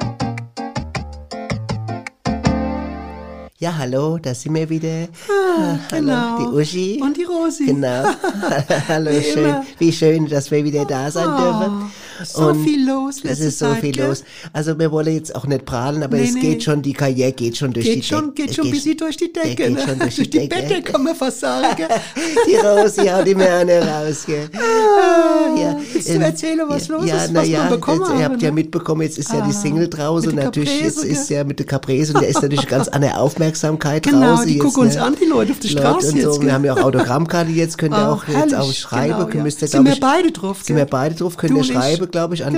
Ja, hallo, da sind wir wieder. genau. Hallo, die Uschi. Und die Rosi. Genau. Hallo, Wie schön. immer. Wie schön, dass wir wieder da sein dürfen. so viel los Es letzte ist so Zeit, viel gell? los. Also wir wollen jetzt auch nicht prahlen, aber Nee, es nee. geht schon, die Karriere geht schon durch die Geht schon Decke. ein bisschen durch die Decke. geht Ne? schon durch die Decke. Bette, kann man fast sagen. Gell? Die Rosi haut immer eine raus, gell? Ja. Willst du erzählen, was los ist, was wir bekommen Ihr haben, habt ja ne? mitbekommen, jetzt ist ja die Single draußen und mit der natürlich, jetzt Caprese, ist ja mit der Caprese und der ist natürlich ganz an der Aufmerksamkeit Genau, draußen. die jetzt, gucken uns ne? an, die Leute auf der Straße und jetzt, so. gell? Wir haben ja auch Autogrammkarte jetzt, könnt ihr auch jetzt herrlich, auch schreiben. genau, ja. Müsst ihr, Sind glaub wir beide drauf, Sind wir gell? beide drauf, könnt Du ihr und ich, schreiben. schreiben, glaube ich, an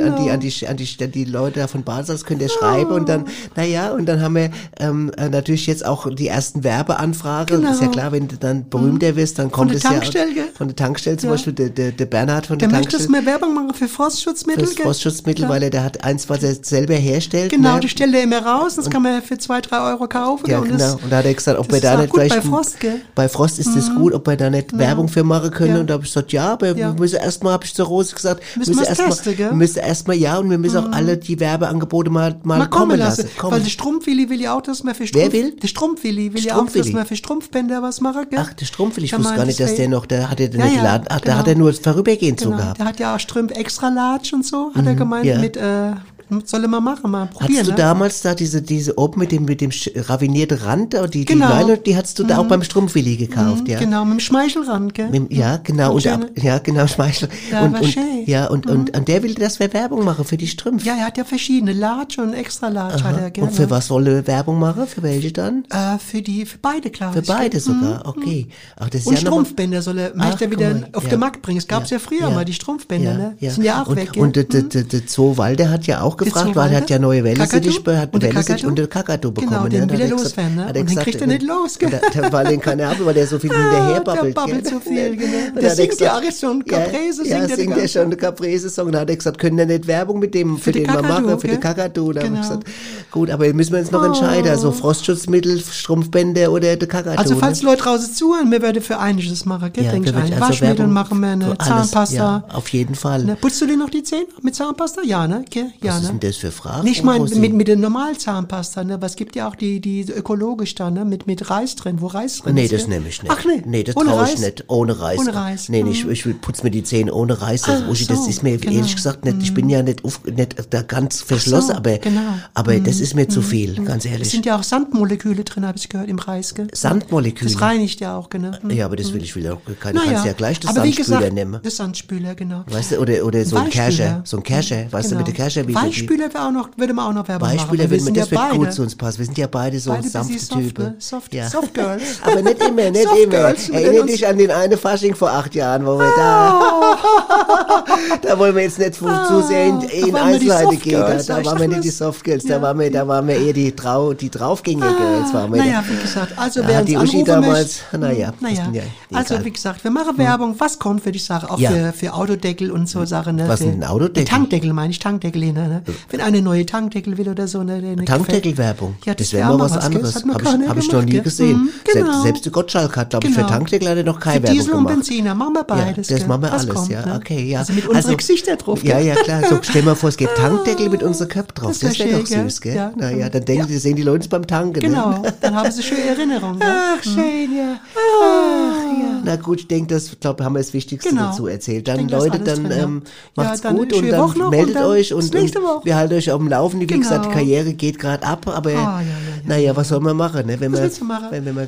die Leute da von Basel, das könnt ihr schreiben und dann, und dann haben wir natürlich jetzt auch die ersten Werbeanfragen. Genau. Ist ja klar, wenn du dann berühmter wirst, dann kommt es ja von der Tankstelle, zum Beispiel der Bernhard von der Tankstelle. Der möchte mehr Werbung machen für Frostschutzmittel. Für Frostschutzmittel, weil der hat eins, was er selber herstellt. Genau, ne? die stellt er immer raus, das kann man für 2-3 Euro kaufen. Ja, genau. Und da hat er gesagt, ob wir da nicht vielleicht... Bei Frost, gell? Bei Frost ist das gut, ob wir da nicht Werbung für machen können. Ja. Und da habe ich gesagt, ja, aber wir müssen erstmal, habe ich zur Rose gesagt, Müssen wir müssen erstmal, und wir müssen auch alle die Werbeangebote mal kommen lassen. Weil der Strumpfwilli will ja auch, dass man für Wer will? Der Strumpfwilli will ja auch, dass man für Strumpfbänder was machen, gell? Ach, der Strumpfwilli, ich Der wusste gar meint, nicht, dass das der noch, da hat er den nicht geladen. Ach, da genau. hat er nur vorübergehend so Genau, gehabt. der hat ja auch Strümpf extra large und so, hat er gemeint, mit, soll er mal machen, mal probieren. Hattest du ne? damals da diese oben mit dem ravinierten Rand, die Genau. Nylon, die hattest du da auch beim Strumpfwilli gekauft, ja? Genau, mit dem Schmeichelrand, gell? Ja, genau, Schmeichel. Ja, war schön. Ja, und der will, dass wir Werbung machen für die Strümpfe. Ja, er hat ja verschiedene Large und extra Large hat er gerne. Und für was soll er Werbung machen? Für welche dann? Für beide, glaube ich. Für beide sogar, okay. Ach, das ist Und ja Strumpfbänder möchte er wieder auf den Markt bringen. Es gab ja früher mal die Strumpfbänder, ne? Die sind ja auch weg. Und der Zoo Walder hat ja auch gefragt, weil er hat ja neue Welle und der Kakadu bekommen. Genau, den will er loswerden, ne? Und den kriegt er nicht los, gell? Weil den kann er haben, weil der so viel hinterher babbelt. Der babbelt so viel, genau. Der singt ja auch jetzt schon Caprese. Ja, singt er schon eine Caprese-Song. Da hat er gesagt, können wir nicht Werbung mit dem, für den wir machen, für den Kakadu. Da habe ich gesagt, gut, aber müssen wir uns noch entscheiden, also Frostschutzmittel, Strumpfbänder oder der Kakadu. Also falls Leute draußen zuhören, wir werden für einiges machen, gell? Denke ich ein. Waschmittel machen wir, ne? Zahnpasta. Ja, auf jeden Fall. Ne? Putzt du dir noch die Zähne mit Zahnpasta? Ja, ne? Okay? Ja, was ist ne? denn das für Fragen? Ich meine, mit der Normalzahnpasta, ne? Aber es gibt ja auch die ökologisch da, ne? Mit Reis drin, wo Reis drin ist. Nee, das nehme ich nicht. Ach nee? Nee, das Ohne traue ich Reis? nicht. Ohne Reis. Ohne Reis. Nee, ich putze mir die Zähne ohne Reis. Das ist mir ehrlich gesagt nicht, ich bin ja nicht da ganz verschlossen, aber das ist mir zu viel, ganz ehrlich. Es sind ja auch Sandmoleküle drin, habe ich gehört, im Reis, gell? Sandmoleküle? Das reinigt ja auch, genau. Ja, aber das will ich auch keine, kannst ja gleich das aber Sandspüler nehmen. Das Sandspüler, genau. Weißt du, oder so ein Kercher, weißt du, mit der Kercher. Weichspüler würde man auch noch Werbung machen. Weichspüler das wird gut zu uns passen. Wir sind ja beide so sanfte Typen. Soft Girls. Aber nicht immer. Erinnere dich an den einen Fasching vor 8 Jahren, wo wir da wollen wir jetzt nicht zu sehr in Einzelheiten gehen. Da waren wir nicht die Soft Girls, da waren wir eher die Draufgänger-Girls. Naja, wie gesagt, also wer uns anrufen damals, also wie gesagt, wir machen Werbung, was kommt, würde ich sagen, auch für Autodeckel und so Sachen. Ne? Was ist ein Autodeckel? Tankdeckel meine ich, Tankdeckel, ne? Wenn eine neue Tankdeckel will oder so. Ne, Tankdeckelwerbung? Ja, das wäre mal was anderes. Hab ich noch nie gesehen. Selbst der Gottschalk hat, glaube ich, für Tankdeckel hat er noch keine Werbung Diesel gemacht. und Benziner, machen wir beides. Das machen wir alles, kommt, ja, ne? okay, ja. Also mit unseren Gesichtern drauf. Ja, klar. So, stell mal vor, es gibt Tankdeckel mit unserem Köpf drauf. Das wäre doch süß, gell? Ja. Naja, dann sehen die Leute uns beim Tanken. Genau, dann haben sie schöne Erinnerungen. Ach, schön, ja. Na gut, ich denke, haben wir das Wichtigste dazu erzählt. Dann, Leute, dann macht's gut und dann meldet euch und wir halten euch auf dem Laufenden. Wie gesagt, die Karriere geht gerade ab, aber naja, was soll man machen, ne? Was willst du machen? Wenn wir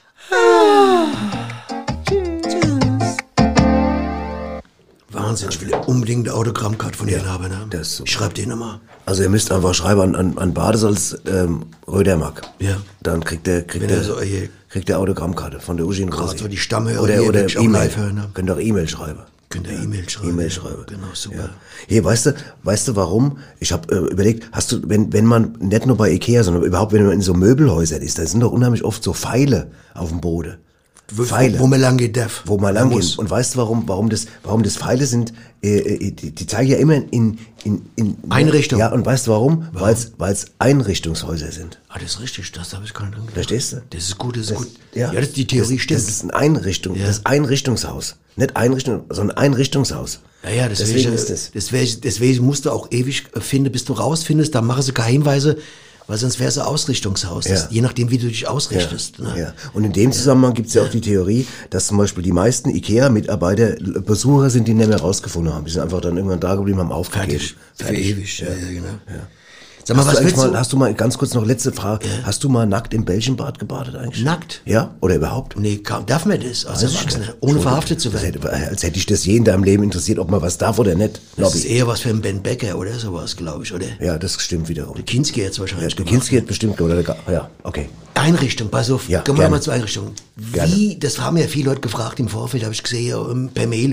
Tschüss. Wahnsinn, ich will unbedingt eine Autogrammkarte von dir haben. Ne? Ich schreibe dir nochmal. Also ihr müsst einfach schreiben an Badesalz Rödermark. Ja. Dann kriegt der Autogrammkarte von der Uschi in Gerade so die Stammhörer oder auch live hören. Ne? Könnt auch E-Mail schreiben. E-Mail schreiben. Genau, super. Ja. Hier, weißt du warum? Ich habe überlegt, hast du, wenn man, nicht nur bei Ikea, sondern überhaupt, wenn man in so Möbelhäusern ist, da sind doch unheimlich oft so Pfeile auf dem Boden. Pfeile. Wo man lang geht darf. Wo man lang geht. Und weißt du, warum das Pfeile sind? Die zeigen ja immer in Einrichtung. Ja, und weißt du warum? Weil's Einrichtungshäuser sind. Ah, das ist richtig, das habe ich gar nicht dran gedacht. Verstehst du? Das ist gut. Ja, das die Theorie stimmt. Das ist ein Einrichtungshaus. Nicht Einrichtung, sondern Einrichtungshaus. Ja, deswegen ist das. Deswegen musst du auch ewig finden, bis du rausfindest, dann machen sie Geheimweise, weil sonst wäre es ein Ausrichtungshaus. Ja. Je nachdem, wie du dich ausrichtest. Ne? Ja. Und in dem Zusammenhang gibt es ja auch die Theorie, dass zum Beispiel die meisten IKEA-Mitarbeiter Besucher sind, die nicht mehr rausgefunden haben. Die sind einfach dann irgendwann da geblieben, haben aufgegeben. Fertig. Für ewig. Ja, genau. Ja. Sag mal, hast du mal, ganz kurz noch letzte Frage, hast du mal nackt im Belgienbad gebadet eigentlich? Nackt? Ja, oder überhaupt? Nee, darf man das als Erwachsener, ohne verhaftet zu werden? Als hätte ich das je in deinem Leben interessiert, ob man was darf oder nicht. Das ist eher was für einen Ben Becker oder sowas, glaube ich, oder? Ja, das stimmt wiederum. Der Kinski jetzt wahrscheinlich. Der Kinski hat bestimmt, oder? Ja, okay. Einrichtung, pass auf, ja, kommen wir mal zur Einrichtung. Gerne. Das haben ja viele Leute gefragt im Vorfeld, habe ich gesehen, per Mail.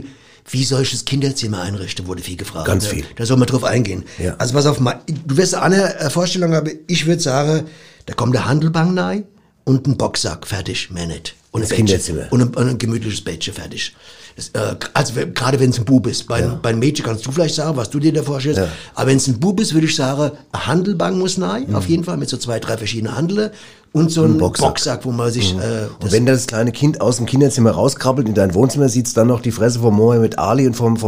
wie soll ich das Kinderzimmer einrichten, wurde viel gefragt. Ganz viel. Da soll man drauf eingehen. Ja. Also pass auf, du wirst eine Vorstellung haben, ich würde sagen, da kommt der Handelbank rein und ein Boxsack, fertig, mehr nicht. Und ein Kinderzimmer. Und ein gemütliches Bettchen, fertig. Das, also gerade wenn es ein Bub ist. Bei einem Mädchen kannst du vielleicht sagen, was du dir da vorstellst. Ja. Aber wenn es ein Bub ist, würde ich sagen, eine Handelbank muss rein, auf jeden Fall, mit so 2, 3 verschiedenen Handeln. Und so ein Boxsack, wo man sich... und wenn das kleine Kind aus dem Kinderzimmer rauskrabbelt in dein Wohnzimmer, sieht's dann noch die Fresse vom Mohammed Ali und vom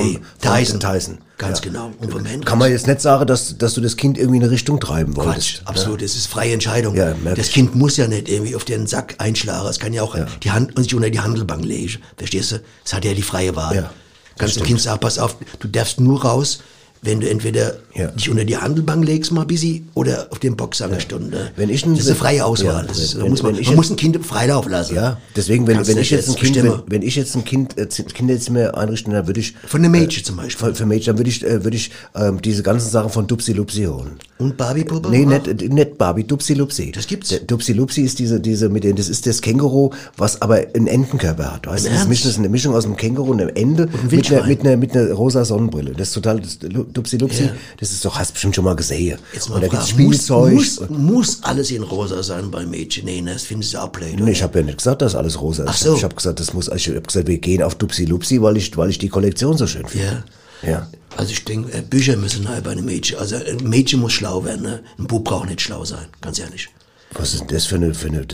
Tyson. Ganz genau. Und vom Henry. Kann man jetzt nicht sagen, dass du das Kind irgendwie in eine Richtung treiben wolltest. Quatsch, absolut. Das ist freie Entscheidung. Ja, das Kind muss ja nicht irgendwie auf den Sack einschlagen. Es kann ja auch die Hand sich unter die Handelbank legen. Verstehst du? Es hat ja die freie Wahl. Ja, kannst dem Kind sagen, pass auf, du darfst nur raus, wenn du entweder dich unter die Handelbank legst mal ein bisschen oder auf den Boxsack eine Stunde. Das ist eine freie Auswahl. Man muss ein Kind Freilauf lassen. Ja, deswegen, wenn ich jetzt ein Kinderzimmer einrichten, dann würde ich... Von einem Mädchen zum Beispiel. Für Mädchen, dann würde ich diese ganzen Sachen von Dupsi Lupsi holen. Und Barbie-Puppe? Nee, nicht Barbie, Dupsi Lupsi. Das gibt's. Dupsi Lupsi ist das ist das Känguru, was aber einen Entenkörper hat. Weißt du, das ist eine Mischung aus einem Känguru und einem Ende mit einer rosa Sonnenbrille. Das ist total... Dupsi Lupsi, das ist doch, hast du bestimmt schon mal gesehen. Jetzt mal und da gibt's Frage, Spielzeug. muss alles in rosa sein bei Mädchen? Nee, das findest du auch blöd. Nee, ich habe ja nicht gesagt, dass alles rosa ist. Ach so. Ich habe gesagt, wir gehen auf Dupsi Lupsi, weil ich die Kollektion so schön finde. Ja. Also ich denke, Bücher müssen neu bei einem Mädchen. Also ein Mädchen muss schlau werden, ne? Ein Bub braucht nicht schlau sein, ganz ehrlich. Was ist das für eine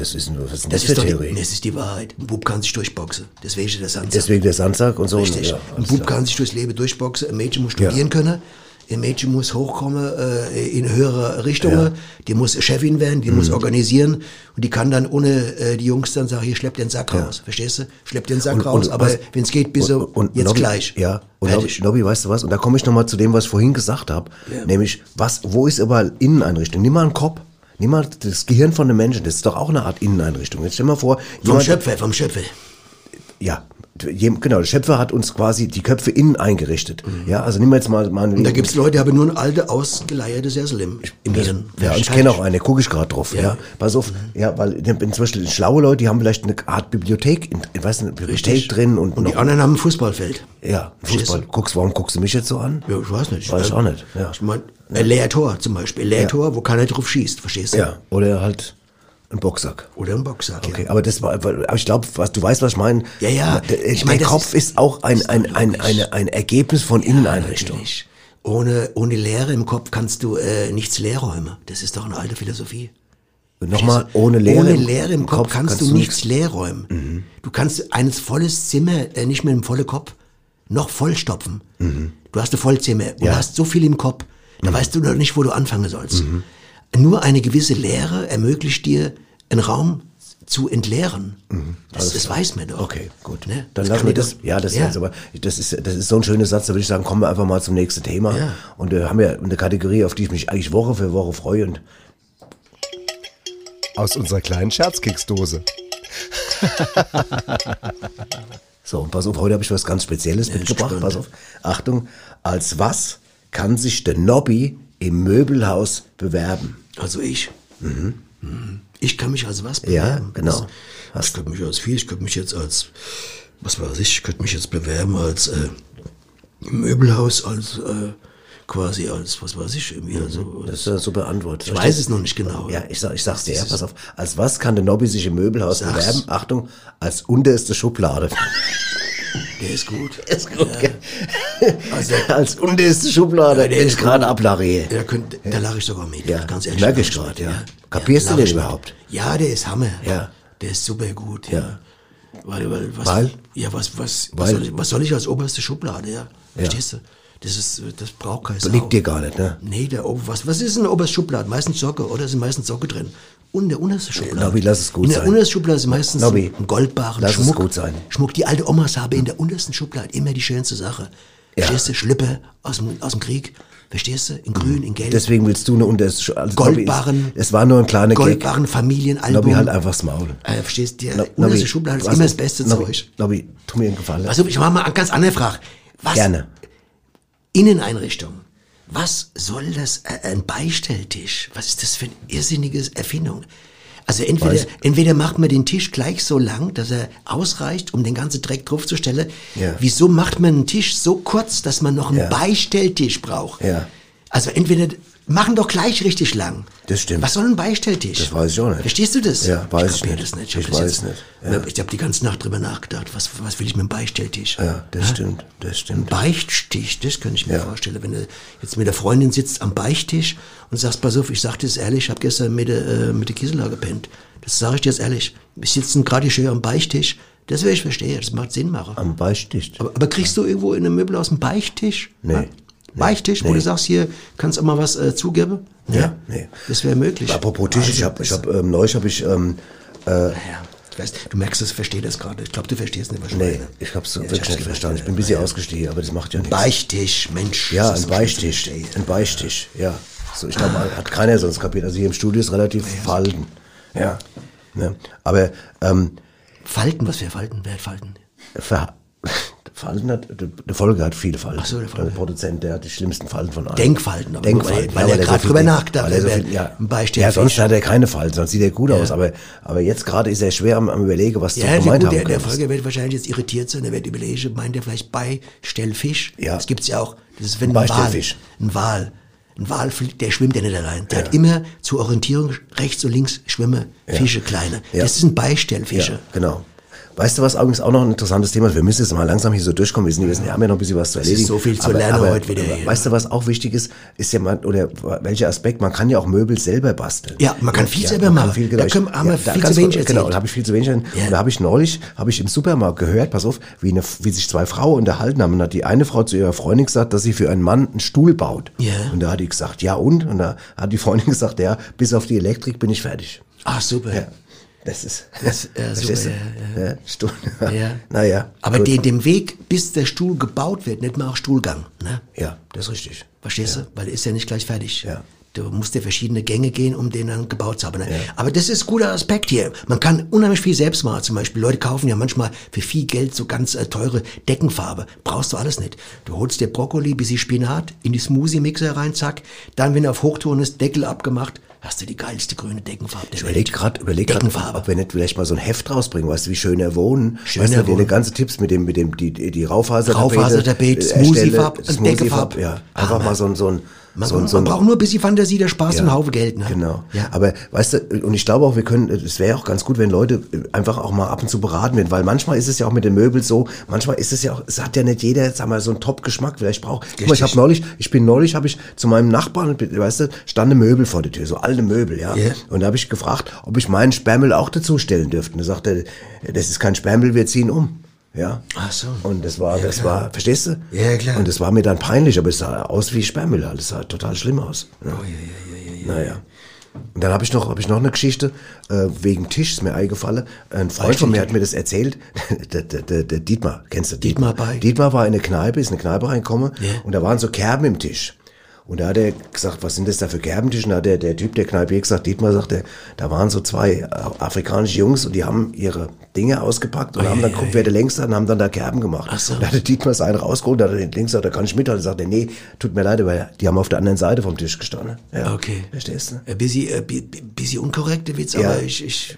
Theorie? Das ist die Wahrheit. Ein Bub kann sich durchboxen. Deswegen der Sandsack. Deswegen der Sandsack und so. Richtig. Ja, ein Bub kann sich durchs Leben durchboxen. Ein Mädchen muss studieren können. Ein Mädchen muss hochkommen in höhere Richtungen. Ja. Die muss Chefin werden, die muss organisieren. Und die kann dann ohne die Jungs dann sagen, hier, schlepp den Sack raus. Verstehst du? Schlepp den Sack raus. Aber wenn es geht, bis jetzt Nobby, gleich. Ja. Und Nobby, weißt du was? Und da komme ich nochmal zu dem, was ich vorhin gesagt habe. Ja. Nämlich, wo ist überall Inneneinrichtung? Nimm mal einen Kopf. Nimm mal das Gehirn von einem Menschen. Das ist doch auch eine Art Inneneinrichtung. Jetzt stell mal vor. Vom Schöpfer. Ja. Genau, der Schöpfer hat uns quasi die Köpfe innen eingerichtet. Ja, also nehmen wir jetzt mal und da gibt's Leute, die haben nur eine alte, ausgeleierte Sessel im Hirn. Ja, und ich kenne auch eine, gucke ich gerade drauf. Ja. Pass auf, weil zum Beispiel schlaue Leute, die haben vielleicht eine Art Bibliothek, drin. Und die anderen haben ein Fußballfeld. Ja, Fußball. Warum guckst du mich jetzt so an? Ja, ich weiß nicht. Weiß ich auch nicht. Ja. Ich meine, ein Leertor zum Beispiel. Leertor, wo keiner drauf schießt, verstehst du? Ja, oder halt... Ein Boxsack. Oder ein Boxsack, okay, aber ich glaube, du weißt, was ich meine. Ja. Der Kopf ist auch ein Ergebnis von Inneneinrichtung. Ohne Leere im Kopf kannst du nichts leerräumen. Das ist doch eine alte Philosophie. Nochmal, ohne Leere im Kopf kannst du nichts leerräumen. Mhm. Du kannst ein volles Zimmer nicht mit einem vollen Kopf noch vollstopfen. Mhm. Du hast ein Vollzimmer und hast so viel im Kopf, da weißt du noch nicht, wo du anfangen sollst. Mhm. Nur eine gewisse Leere ermöglicht dir, einen Raum zu entleeren. Mhm. Das weiß man doch. Okay, gut. Ne? Dann lassen wir das. Ja, das ist so ein schöner Satz, da würde ich sagen, kommen wir einfach mal zum nächsten Thema. Ja. Und wir haben ja eine Kategorie, auf die ich mich eigentlich Woche für Woche freue. Und aus unserer kleinen Scherzkeksdose. So, und pass auf, heute habe ich was ganz Spezielles mitgebracht. Pass auf. Achtung, als was kann sich der Nobby im Möbelhaus bewerben? Also ich. Mhm. Ich kann mich als was bewerben? Ja, genau. Ich könnte mich als viel, ich könnte mich jetzt als, was weiß ich könnte mich jetzt bewerben als Möbelhaus, als quasi als, was weiß ich, irgendwie. Also, das ist eine super Antwort. Ich weiß es noch nicht genau. Ja, ich sag's dir, pass auf. Als was kann der Nobby sich im Möbelhaus bewerben? Achtung, als unterste Schublade. Der ist gut. Der ist gut, ja. Also, als unterste Schublade, der ist gerade ablache. Da lache ich sogar mit, ganz ehrlich. Merke ich gerade, ja. Kapierst du den überhaupt? Ja, der ist Hammer. Ja. Der ist super gut, ja. Weil? Ja, was soll ich als oberste Schublade, ja? Verstehst du? Das braucht kein Sau. Liegt dir gar nicht, ne? Nee, was ist in der obersten Schublade? Meistens Socke, oder? Sind meistens Socke drin. Und der unterste Schublade. Nobby, lass es gut sein. In der untersten Schublade ist meistens ein Goldbarren, lass Schmuck. Es gut sein. Schmuck. Die alte Omas haben in der untersten Schublade immer die schönste Sache. Ja. Verstehst du? Schlüpper aus dem Krieg. Verstehst du? In grün, in gelb. Deswegen willst du eine unterste Schublade. Goldbarren. Es war nur ein kleiner Gag. Goldbarren, Familienalbum. Nobby, halt einfach das Maul. Verstehst du? Die unterste Schublade ist immer das beste Zeug. Nobby, tu mir einen Gefallen. Also, ich mache mal eine ganz andere Frage. Gerne. Inneneinrichtung. Was soll das, ein Beistelltisch? Was ist das für eine irrsinnige Erfindung? Also entweder macht man den Tisch gleich so lang, dass er ausreicht, um den ganzen Dreck draufzustellen. Ja. Wieso macht man einen Tisch so kurz, dass man noch einen Beistelltisch braucht? Ja. Also entweder machen doch gleich richtig lang. Das stimmt. Was soll ein Beistelltisch? Das weiß ich auch nicht. Verstehst du das? Ja, weiß ich kapier nicht. das nicht. Ich weiß es nicht. Ja. Ich habe die ganze Nacht drüber nachgedacht. Was will ich mit einem Beistelltisch? Ja, das stimmt. Ein Beichttisch, das könnte ich mir vorstellen. Wenn du jetzt mit der Freundin sitzt am Beichttisch und sagst, pass auf, ich sag dir das ehrlich, ich habe gestern mit der Gisela gepennt. Das sage ich dir jetzt ehrlich. Wir sitzen gerade schön am Beichttisch. Das will ich verstehen, das macht Sinn machen. Am Beichttisch. Aber kriegst du irgendwo in einem Möbel aus dem Beichttisch? Nee. Ja? Beichttisch, wo du sagst, hier, kannst du mal was zugeben? Ja, nee. Das wäre möglich. Apropos Tisch, neulich habe ich, du merkst, ich verstehe das gerade. Ich glaube, du verstehst nicht, was ich meine. nee, ich hab's wirklich nicht verstanden. Ich bin ein bisschen ausgestiegen, aber das macht ja nichts. Beichttisch, Mensch. Ja, das ist ein so Beichttisch. Ein Beichttisch, ja. So, ich glaube, hat keiner sonst kapiert. Also hier im Studio ist relativ verhalten. Ja. Ne? Aber, Falten, was für Falten? Wer hat Falten? Falten hat, der Folge hat viele Falten. Ach so, der Folge. Der Produzent, der hat die schlimmsten Falten von allen. Denkfalten, aber Denkfalten. weil er so gerade viel drüber denkt. nachgedacht Weil er so hat, viel, ja. ein Beispiel. Ja, sonst hat er keine Falten, sonst sieht er gut aus. Aber jetzt gerade ist er schwer am Überlegen, was du gemeint haben der könntest. Folge wird wahrscheinlich jetzt irritiert sein, er wird überlegen, meint er vielleicht Beistellfisch? Ja. Das gibt's ja auch. Das ist, wenn Ein Beistellfisch. Ein Wal, der schwimmt ja nicht allein. Der hat immer zur Orientierung rechts und links schwimmen Fische, kleine. Ja. Das sind Beistellfische. Ja, genau. Weißt du, was übrigens auch noch ein interessantes Thema ist? Wir müssen jetzt mal langsam hier so durchkommen. Wir haben ja noch ein bisschen was zu erledigen. ist so viel zu lernen heute wieder hier. Weißt du, was auch wichtig ist ja welcher Aspekt? Man kann ja auch Möbel selber basteln. Ja, man kann viel selber machen. Da haben wir viel zu wenig erzählt. Genau, da habe ich viel zu wenig. Und da habe ich neulich im Supermarkt gehört, pass auf, wie sich zwei Frauen unterhalten haben. Und da hat die eine Frau zu ihrer Freundin gesagt, dass sie für einen Mann einen Stuhl baut. Ja. Und da hat die gesagt, ja und? Und da hat die Freundin gesagt, ja, bis auf die Elektrik bin ich fertig. Ach, super. Ja. Das ist super, ja. Stuhl. Ja. Naja. Aber dem Weg, bis der Stuhl gebaut wird, nennt man auch Stuhlgang. Ne? Ja, das ist richtig. Verstehst du? Weil er ist ja nicht gleich fertig. Ja. Du musst ja verschiedene Gänge gehen, um den dann gebaut zu haben. Ne? Ja. Aber das ist ein guter Aspekt hier. Man kann unheimlich viel selbst machen. Zum Beispiel, Leute kaufen ja manchmal für viel Geld so ganz teure Deckenfarbe. Brauchst du alles nicht. Du holst dir Brokkoli, bisschen Spinat, in die Smoothie-Mixer rein, zack. Dann, wenn er auf Hochtouren ist, Deckel abgemacht, hast du die geilste grüne Deckenfarbe der Welt. Überleg grad, ob wir nicht vielleicht mal so ein Heft rausbringen, weißt du, wie schöner wohnen. Weißt du, die ganzen Tipps mit die Raufasertapete, Smoothie-Farbe, Deckenfarbe. Ja, einfach mal so ein man braucht nur ein bisschen Fantasie, der Spaß und einen Haufen Geld. Ne? Genau. Ja. Aber weißt du, und ich glaube auch, es wäre auch ganz gut, wenn Leute einfach auch mal ab und zu beraten werden, weil manchmal ist es ja auch mit den Möbeln so, manchmal ist es ja auch, es hat ja nicht jeder, sag mal, so einen Top-Geschmack, vielleicht braucht. Guck mal, neulich habe ich zu meinem Nachbarn, weißt du, stand ein Möbel vor der Tür, so alte Möbel, ja. Yeah. Und da habe ich gefragt, ob ich meinen Sperrmüll auch dazu stellen dürfte. Und er sagte, das ist kein Sperrmüll, wir ziehen um. Ja. Ach so. Und das war, verstehst du? Ja, klar. Und das war mir dann peinlich, aber es sah aus wie Sperrmüll, das sah total schlimm aus. Ja. Naja. Und dann habe ich noch eine Geschichte, wegen Tisch ist mir eingefallen. Ein Freund von mir hat mir das erzählt, der Dietmar, kennst du Dietmar? Dietmar war in eine Kneipe, ist in eine Kneipe reingekommen, und da waren so Kerben im Tisch. Und da hat er gesagt, was sind das da für Kerbentisch? Und da hat der Typ, der Kneipier, gesagt, Dietmar sagte, da waren so zwei afrikanische Jungs und die haben ihre Dinge ausgepackt und haben dann geguckt, wer der längste hat, und haben dann da Kerben gemacht. Ach so. Da hat der Dietmar seinen rausgeholt, da hat er den links gesagt, da kann ich mithalten. Da sagt er, nee, tut mir leid, weil die haben auf der anderen Seite vom Tisch gestanden. Ja. Okay. Verstehst du? Bisschen unkorrekte Witz, ja. Aber ich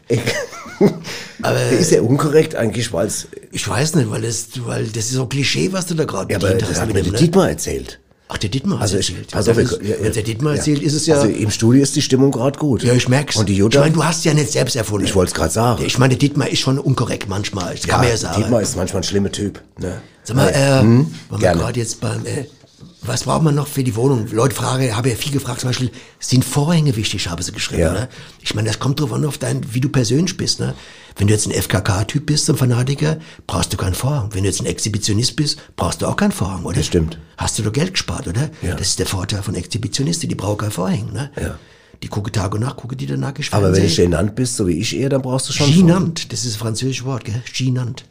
aber ist ja unkorrekt eigentlich, weil ich weiß nicht, weil das ist so Klischee, was du da gerade bedient hast. Das hat mir der Dietmar erzählt. Ach, der Dietmar hat erzählt. Wenn der Dietmar erzählt, ist es ja... Also im Studio ist die Stimmung gerade gut. Ja, ich merk's. Und die Jutta... Ich meine, du hast ja nicht selbst erfunden. Ich wollte es gerade sagen. Ich meine, der Dietmar ist schon unkorrekt manchmal. Das kann man ja sagen. Dietmar ist manchmal ein schlimmer Typ. Ne? Sag mal, wenn wir gerade jetzt beim... was braucht man noch für die Wohnung? Leute habe ja viel gefragt, zum Beispiel, sind Vorhänge wichtig, habe sie geschrieben. Ja. Ne? Ich meine, das kommt drauf an, wie du persönlich bist. Ne? Wenn du jetzt ein FKK-Typ bist, ein Fanatiker, brauchst du keinen Vorhang. Wenn du jetzt ein Exhibitionist bist, brauchst du auch keinen Vorhang, oder? Das stimmt. Hast du doch Geld gespart, oder? Ja. Das ist der Vorteil von Exhibitionisten, die brauchen keinen Vorhang. Ne? Ja. Die gucken Tag und Nacht, gucken die dann nackig. Aber wenn du genannt bist, so wie ich eher, dann brauchst du schon... Genannt, das ist ein französisches Wort, gell? Genannt,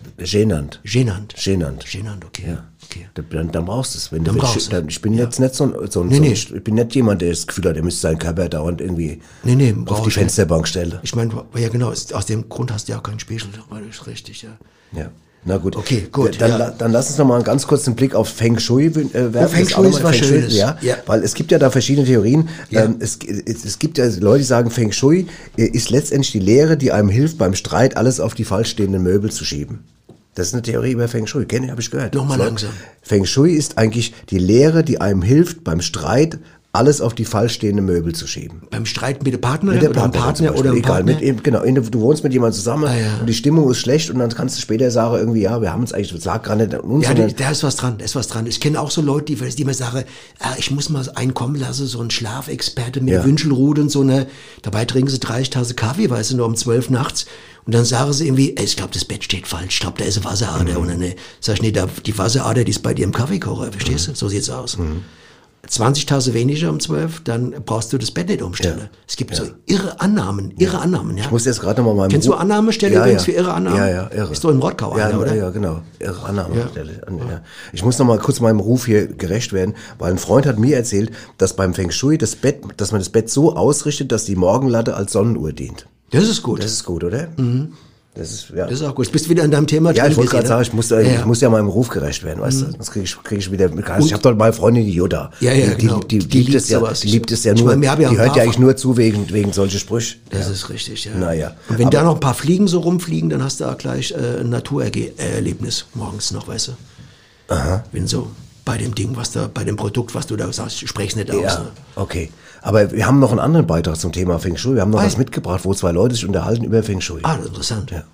okay. Ja. Okay. Dann brauchst du es. Ich bin jetzt nicht ich bin nicht jemand, der das Gefühl hat, er müsste seinen Körper dauernd irgendwie auf die Fensterbank stellen. Ich meine, ja genau, aus dem Grund hast du ja auch keinen Spiegel, weil das ist richtig, ja. Ja. Na gut. Okay, gut. Dann lass uns noch mal einen ganz kurzen Blick auf Feng Shui werfen. Feng Shui ist was Schönes. Ja, weil es gibt ja da verschiedene Theorien. Ja. Es gibt ja Leute, die sagen, Feng Shui ist letztendlich die Lehre, die einem hilft, beim Streit alles auf die falsch stehenden Möbel zu schieben. Das ist eine Theorie über Feng Shui. Habe ich gehört. Nochmal langsam. Feng Shui ist eigentlich die Lehre, die einem hilft, beim Streit alles auf die falsch stehenden Möbel zu schieben. Beim Streit mit der Partnerin oder dem Partner oder dem Partner? Du wohnst mit jemandem zusammen und die Stimmung ist schlecht und dann kannst du später sagen, irgendwie, ja, wir haben uns eigentlich, das lag gerade nicht an uns. Ja, da ist was dran, Ich kenne auch so Leute, die mir sagen, ich muss mal einen kommen lassen, so ein Schlafexperte mit der Wünschelrute und so, ne. Dabei trinken sie 30 Tassen Kaffee, weißt du, nur um 12 nachts. Und dann sagen sie irgendwie, ich glaube, das Bett steht falsch, ich glaube, da ist eine Wasserader. Und dann sag ich, nee, die Wasserader, die ist bei dir im Kaffeekocher, verstehst du? So sieht's aus. 20 Tassen weniger um 12, dann brauchst du das Bett nicht umstellen. Ja. Es gibt so irre Annahmen, ja. Ich muss jetzt gerade nochmal Kennst du Annahmestelle übrigens für irre Annahmen? Ja, irre. Ist doch in Rottgau oder? Ja, genau. Irre Annahmestelle. Ja. Ich muss nochmal kurz meinem Ruf hier gerecht werden, weil ein Freund hat mir erzählt, dass beim Feng Shui dass man das Bett so ausrichtet, dass die Morgenlatte als Sonnenuhr dient. Das ist gut. Das ist gut, oder? Mhm. Das ist auch gut. Jetzt bist du wieder an deinem Thema drin. Ja, ich wollte gerade sagen, ich muss ja meinem Ruf gerecht werden, weißt du? Sonst krieg ich wieder, ich habe doch meine Freundin, die Jutta. Genau. Die liebt es ja, die hört ja eigentlich nur zu wegen solche Sprüche. Das ist richtig, ja. Naja. Und wenn da noch ein paar Fliegen so rumfliegen, dann hast du auch gleich ein Naturerlebnis morgens noch, weißt du? Aha. Wenn so bei dem Ding, bei dem Produkt, was du da sagst, ich spreche nicht aus. Ja, ne? Okay. Aber wir haben noch einen anderen Beitrag zum Thema Feng Shui. Wir haben noch was mitgebracht, wo zwei Leute sich unterhalten über Feng Shui. Ah, interessant. Ja.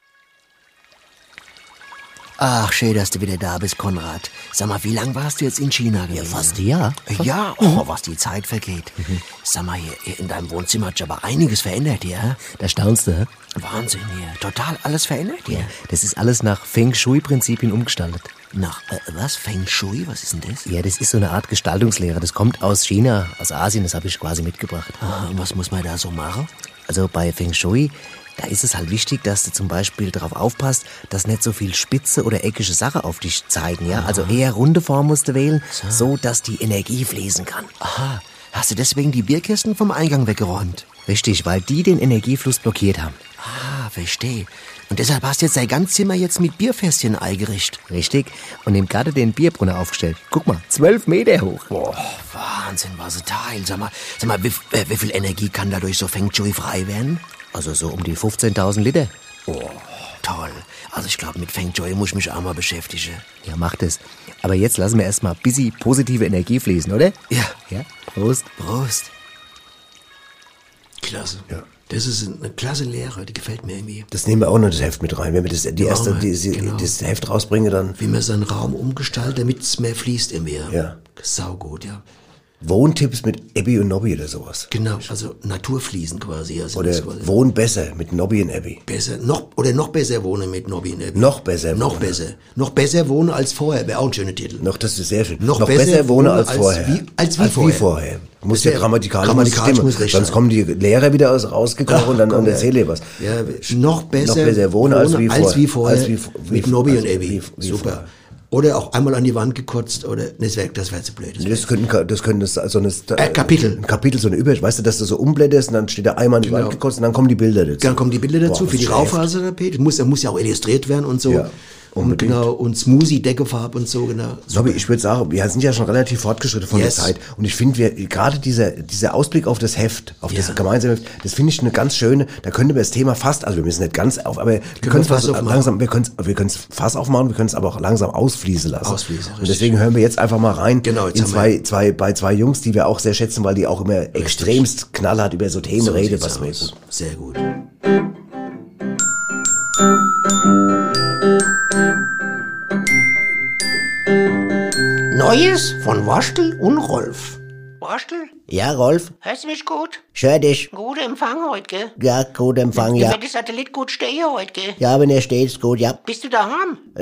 Ach, schön, dass du wieder da bist, Konrad. Sag mal, wie lange warst du jetzt in China gewesen? Ja, fast ein Jahr. Ja, was die Zeit vergeht. Sag mal, hier in deinem Wohnzimmer hat sich aber einiges verändert, ja? Da staunst du, hä? Wahnsinn, hier. Total alles verändert, hier. Ja, das ist alles nach Feng Shui-Prinzipien umgestaltet. Nach, was? Feng Shui? Was ist denn das? Ja, das ist so eine Art Gestaltungslehre. Das kommt aus China, aus Asien, das habe ich quasi mitgebracht. Und was muss man da so machen? Also bei Feng Shui, da ist es halt wichtig, dass du zum Beispiel darauf aufpasst, dass nicht so viel spitze oder eckige Sachen auf dich zeigen, ja? Also eher runde Form musst du wählen, so dass die Energie fließen kann. Aha. Hast du deswegen die Bierkisten vom Eingang weggeräumt? Richtig, weil die den Energiefluss blockiert haben. Ah, verstehe. Und deshalb hast du jetzt dein ganzes Zimmer jetzt mit Bierfässchen eingerichtet. Richtig. Und im Garten den Bierbrunner aufgestellt. Guck mal, 12 Meter hoch. Boah, Wahnsinn, was ein Teil. Sag mal, wie viel Energie kann dadurch so Feng Shui frei werden? Also so um die 15.000 Liter. Oh, toll. Also ich glaube, mit Feng Shui muss ich mich auch mal beschäftigen. Ja, mach das. Aber jetzt lassen wir erstmal busy positive Energie fließen, oder? Ja. Ja, Prost. Prost. Klasse. Ja. Das ist eine klasse Lehre, die gefällt mir irgendwie. Das nehmen wir auch noch das Heft mit rein. Wenn wir das Heft rausbringen, dann... Wie man seinen Raum umgestaltet, damit es mehr fließt irgendwie. Ja. Saugut, ja. Wohntipps mit Abby und Nobby oder sowas. Genau, also Naturfließen quasi. Also oder quasi Wohn besser mit Nobby und Abby. Noch besser wohnen mit Nobby und Abby. Noch besser wohnen als vorher, wäre auch ein schöner Titel. Das ist sehr schön. Noch besser wohnen als vorher. Als wie vorher. Du musst ja grammatikalisch stimmen. Sonst kommen die Lehrer wieder rausgekommen und dann erzähle ich was. Ja, noch besser wohnen als wie vorher. Mit Nobby und Abby. Super. Oder auch einmal an die Wand gekotzt, oder, das wäre zu blöd. Das könnte so eine, Kapitel. Ein Kapitel, so eine Überschrift, weißt du, dass du so umblätterst und dann steht da einmal an die Wand gekotzt und dann kommen die Bilder dazu. Dann kommen die Bilder dazu, für die Raufasertapete. Muss ja auch illustriert werden und so. Ja. Unbedingt. Und Smoothie-Deckefarbe und so, genau. Nobby, ich würde sagen, wir sind ja schon relativ fortgeschritten von der Zeit. Und ich finde, gerade dieser Ausblick auf das Heft, auf das gemeinsame Heft, das finde ich eine ganz schöne, da könnte wir das Thema fast, also wir müssen nicht ganz auf, aber wir können es langsam, wir können es fast aufmachen, wir können es aber auch langsam ausfließen lassen. Und deswegen hören wir jetzt einfach mal rein, bei zwei Jungs, die wir auch sehr schätzen, weil die auch immer extremst knallhart über so Themen reden, was wir gut. Sehr gut. Neues von Waschtel und Rolf. Waschtel? Ja, Rolf? Hörst du mich gut? Ich hör dich. Guter Empfang heute, gell? Ja, guter Empfang, ja. Wird der Satellit gut stehen heute, gell? Ja, wenn er steht, ist gut, ja. Bist du daheim?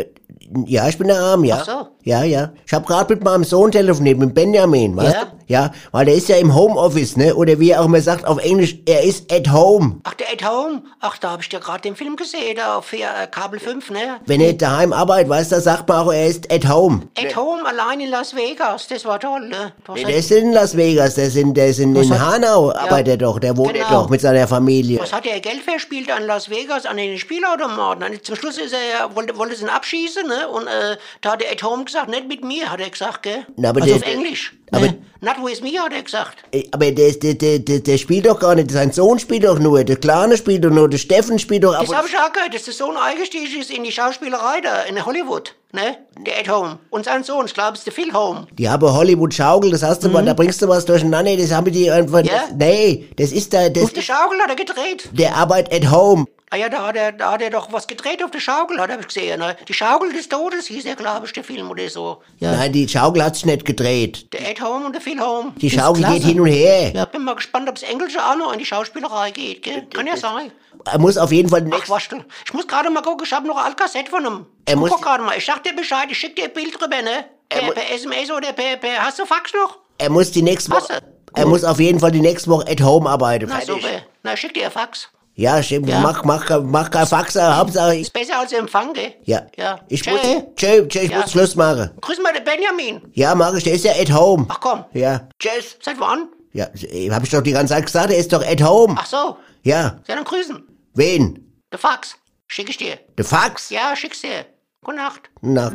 Ich bin der Arm, ja. Ach so. Ja. Ich habe gerade mit meinem Sohn telefoniert, mit Benjamin, weißt Ja? du? Ja, weil der ist ja im Homeoffice, ne? Oder wie er auch immer sagt auf Englisch, er ist at home. Ach, der At Home? Ach, da hab ich dir gerade den Film gesehen, da auf Kabel 5, ne? Wenn er daheim arbeitet, weißt du, da sagt man auch, er ist at home. At Home, allein in Las Vegas, das war toll, ne? Der ist in Las Vegas, der ist in Hanau, arbeitet er doch, der wohnt Genau. doch mit seiner Familie. Was hat er Geld verspielt an Las Vegas, an den Spielautomaten? Zum Schluss ist wollte sie ihn abschießen, ne? Und da hat der At Home gesagt, nicht mit mir, hat er gesagt, gell? Na, aber also der- auf Englisch. aber- Ne? Not with me, hat er gesagt. Aber der spielt doch gar nicht, sein Sohn spielt doch nur, der Kleine spielt doch nur, der Steffen spielt doch ab Das habe ich auch gehört, dass der Sohn eingestiegen ist in die Schauspielerei da, in Hollywood, ne? Der At Home. Und sein Sohn, ich glaube, es ist der Phil Home. Die haben Hollywood-Schaukel, das hast du mal, da bringst du was durcheinander, das haben die einfach, Ja? das ist da, Auf der Schaukel hat er gedreht. der arbeitet at home. Ah ja, da hat er doch was gedreht auf der Schaukel, hat er gesehen, ne? Die Schaukel des Todes hieß er, glaube ich, der Film oder so. Ja. Nein, die Schaukel hat sich nicht gedreht. Der At Home und der Phil Home. Die Schaukel geht hin und her. Ja, bin mal gespannt, ob das Englische auch noch in die Schauspielerei geht, gell? Kann ja sein. Er muss auf jeden Fall Ach, was denn? Ich muss gerade mal gucken, ich habe noch ein Kassett von ihm. Er muss- Guck gerade mal, ich sag dir Bescheid, ich schick dir ein Bild drüber, ne? Per SMS oder per, hast du Fax noch? Er muss die nächste Was? Woche, er muss auf jeden Fall die nächste Woche at home arbeiten. Na Fertig. super, na schick dir ein Fax. Ja, stimmt, Ja. mach kein Fax, Hauptsache ich, Ist besser als Empfang, gell? ja. Ja. Ich Tschö. muss, ich Ja. muss Schluss machen. Grüß mal den Benjamin. Ja, mach ich, der ist ja at home. Ach komm. Ja. Tschüss. Seit wann? Ja, hab ich doch die ganze Zeit gesagt, er ist doch at home. Ach so. Ja. Ja, dann grüßen. Wen? Der Fax. Schick ich dir. Der Fax? Ja, schick's dir. Gute Nacht. Na.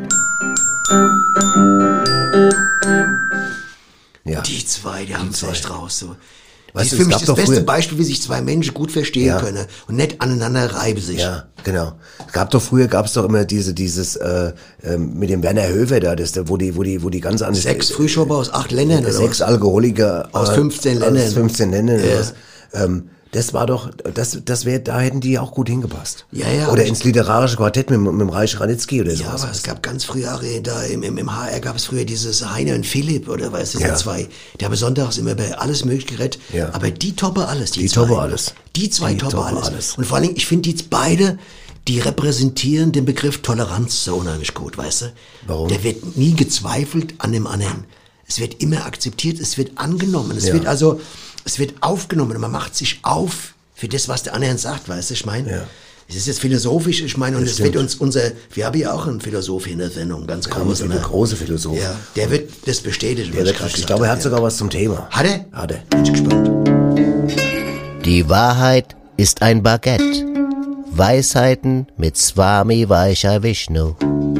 Ja. Die zwei, die haben es echt raus. So. Weißt Das du, ist für es mich gab das doch beste früher- Beispiel, wie sich zwei Menschen gut verstehen Ja. können und nicht aneinander reiben sich. Ja, genau. Früher gab's doch immer dieses mit dem Werner Höfer da, wo die ganz andere 6 Frühschober aus 8 Ländern. oder 6 was? Alkoholiker Aus 15 Ländern. Aus 15 Ländern. Ja. Oder was. Das war doch, da hätten die auch gut hingepasst. Ja, ja, Oder aber ins literarische Quartett mit dem Reich Ranitzky oder Ja, sowas. aber es gab ganz früh Jahre da im HR gab es früher dieses Heine und Philipp oder weißt du, Ja. diese zwei. Die haben sonntags immer bei alles möglich gerettet. Ja. Aber die toppen alles, Die zwei. toppen alles. Die zwei Die toppen toppen alles. alles. Und vor allen Dingen, ich finde die beide, die repräsentieren den Begriff Toleranz so unheimlich gut, weißt du? Warum? Der wird nie gezweifelt an dem anderen. Es wird immer akzeptiert, es wird angenommen, es Ja. wird aufgenommen, man macht sich auf für das, was der andere sagt, weißt du, ich meine. Ja. Es ist jetzt philosophisch, ich meine, und Das es wird stimmt. uns wir haben ja auch einen Philosoph in der Sendung, ganz groß. Eine große Philosoph. Ja, der wird das bestätigen. Ja, ich glaube, er hat sogar was zum Thema. Hat er? Hat er. Bin ich gespannt. Die Wahrheit ist ein Baguette. Weisheiten mit Swami Vaishya Vishnu.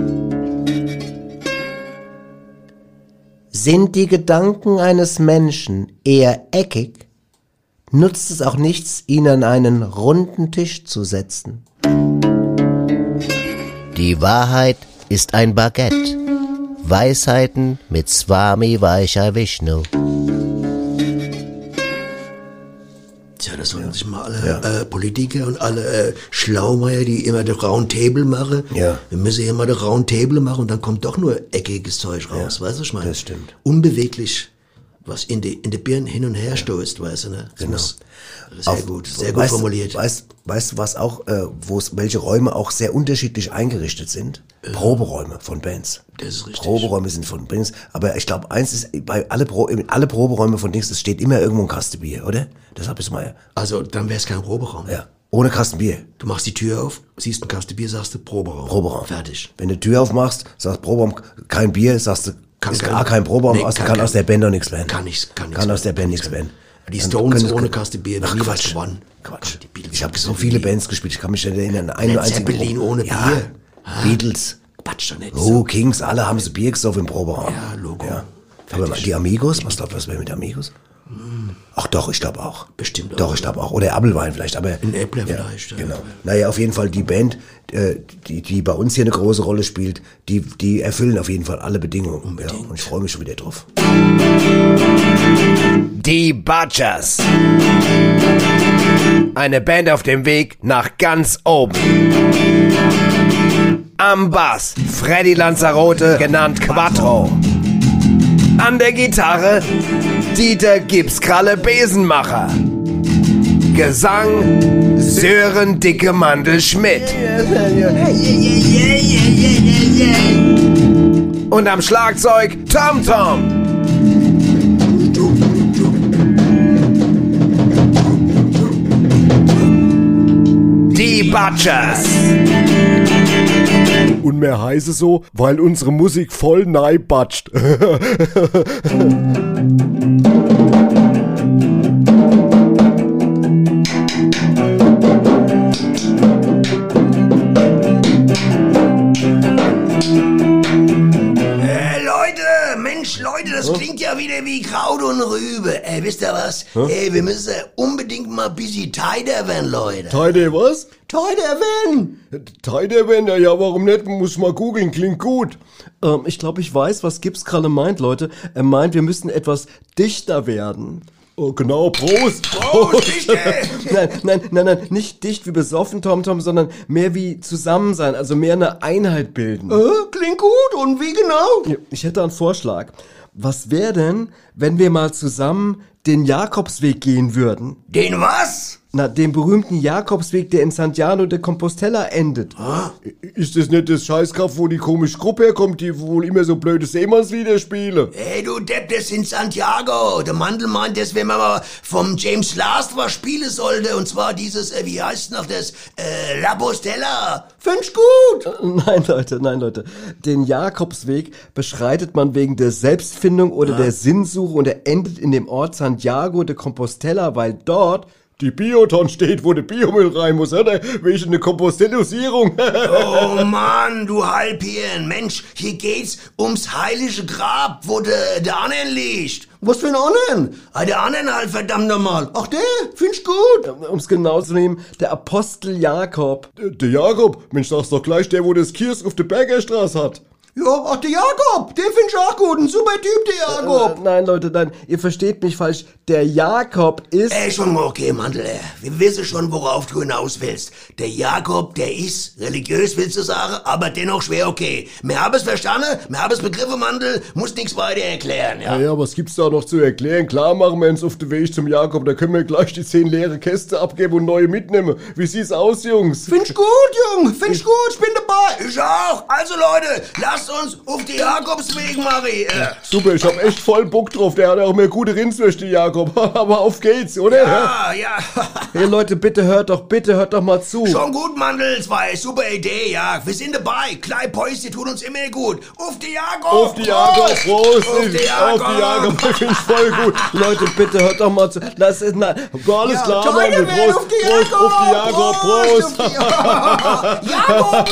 Sind die Gedanken eines Menschen eher eckig, nutzt es auch nichts, ihn an einen runden Tisch zu setzen. Die Wahrheit ist ein Baguette. Weisheiten mit Swami Vaishya Vishnu. Tja, das sollen sich mal alle Politiker und alle Schlaumeier, die immer das Roundtable machen. Ja. Wir müssen hier mal das Roundtable machen und dann kommt doch nur eckiges Zeug raus, weißt du, ich meine? das stimmt. Unbeweglich, was in die Birnen hin und her stößt, weißt du, ne? Das Genau. muss- Sehr gut formuliert. Weißt du, was auch, welche Räume auch sehr unterschiedlich eingerichtet sind? Proberäume von Bands. Das ist richtig. Proberäume sind von Bands. Aber ich glaube, eins ist, alle Proberäume von Dings, es steht immer irgendwo ein Kasten Bier, oder? Das hab ich mal. Also, dann wäre es kein Proberaum. Ja. Ohne Kasten Bier. Du machst die Tür auf, siehst einen Kasten Bier, sagst du Proberaum. Proberaum. Fertig. Wenn du die Tür aufmachst, sagst Proberaum, kein Bier, sagst du, ist gar kein Proberaum, Nee, kann aus der Band auch nichts werden. Kann nichts Kann aus der Band nichts werden. Die Dann Stones können- ohne Kasten Bier, Ach, nie was Quatsch. gewonnen. Quatsch. Die Beatles Ich habe haben so viele Bands gespielt, ich kann mich nicht erinnern. Einen Led einzigen Zeppelin ohne ja, Bier. Beatles, Quatsch doch nicht. Oh, Kings, alle haben so Bier gesoffen im Proberaum. Ja, Logo. Ja. Aber die Amigos, was glaubt, was wäre mit Amigos? Ach doch, ich glaube auch. Bestimmt auch. Doch, ich glaube auch. Oder Appelwein vielleicht, aber... Ein Äppler vielleicht, ja. Genau. Naja, auf jeden Fall die Band, die bei uns hier eine große Rolle spielt, die erfüllen auf jeden Fall alle Bedingungen. Unbedingt. Ja, und ich freue mich schon wieder drauf. Die Butchers. Eine Band auf dem Weg nach ganz oben. Am Bass Freddy Lanzarote, genannt Quattro. An der Gitarre Dieter Gipskralle Besenmacher. Gesang Sören Dicke Mandel Schmidt. Und am Schlagzeug Tom Tom. Die Butchers. Und mehr heiße so, weil unsere Musik voll neibatscht. Leute, das klingt ja wieder wie Kraut und Rübe. Wisst ihr was? Wir müssen unbedingt mal ein bisschen tighter werden, Leute. Tighter was? Tighter werden! Tighter werden? Ja, warum nicht? Muss mal googeln, klingt gut. Ich glaube, ich weiß, was Gibbs gerade meint, Leute. Er meint, wir müssen etwas dichter werden. Oh, genau, Prost! Prost, dicht, Nein, nicht dicht wie besoffen, Tom, sondern mehr wie zusammen sein, also mehr eine Einheit bilden. Klingt gut, und wie genau? Ja, ich hätte einen Vorschlag. Was wäre denn, wenn wir mal zusammen den Jakobsweg gehen würden? Den was? Na, den berühmten Jakobsweg, der in Santiago de Compostela endet. Ist das nicht das Scheißkaff, wo die komische Gruppe herkommt, die wohl immer so blöde Seemannslieder spielen? Hey, du Depp, das in Santiago. Der Mandel meint, dass wenn man mal vom James Last was spielen sollte, und zwar dieses, wie heißt noch das, La Postella. Find's gut. Nein, Leute. Den Jakobsweg beschreitet man wegen der Selbstfindung oder der Sinnsuche und er endet in dem Ort Santiago de Compostela, weil dort die Bioton steht, wo der Biomüll rein muss, oder? Wegen der Kompostellisierung. Oh Mann, du Halbhirn. Mensch, hier geht's ums heilige Grab, wo der Annen liegt. Was für ein Annen? Der Annen halt, verdammt nochmal. Ach, der? Find's gut. Um's genau zu nehmen, der Apostel Jakob. Der Jakob? Mensch, sag's doch gleich, der, wo das Kiosk auf der Bergerstraße hat. Ja, ach, der Jakob, den find ich auch gut, ein super Typ, der Jakob. Nein, Leute, nein, ihr versteht mich falsch. Der Jakob ist... Schon mal okay, Mandel, wir wissen schon, worauf du hinaus willst. Der Jakob, der ist religiös, willst du sagen, aber dennoch schwer okay. Wir haben es verstanden, wir haben es begriffen, Mandel, muss nichts weiter erklären, ja. Ja, was gibt's da noch zu erklären? Klar machen wir uns auf den Weg zum Jakob, da können wir gleich die 10 leere Käste abgeben und neue mitnehmen. Wie sieht's aus, Jungs? Find's gut, Jung, find's gut, ich bin dabei. Ich auch. Also, Leute, lasst uns auf die Jakobsweg, Marie. Super, ich hab echt voll Bock drauf. Der hat auch mehr gute Rindswürste, Jakob. Aber auf geht's, oder? Ja. Hey Leute, bitte hört doch mal zu. Schon gut, Mandel, das war eine super Idee, ja. Wir sind dabei. Kleine Päuschen tun uns immer gut. Auf die Jakob! Auf die Jakob, Prost! Auf die Jakob! Finde ich voll gut. Leute, bitte hört doch mal zu. Das ist alles klar, Mandel. Prost! Auf die Jakob, Prost! Jakob,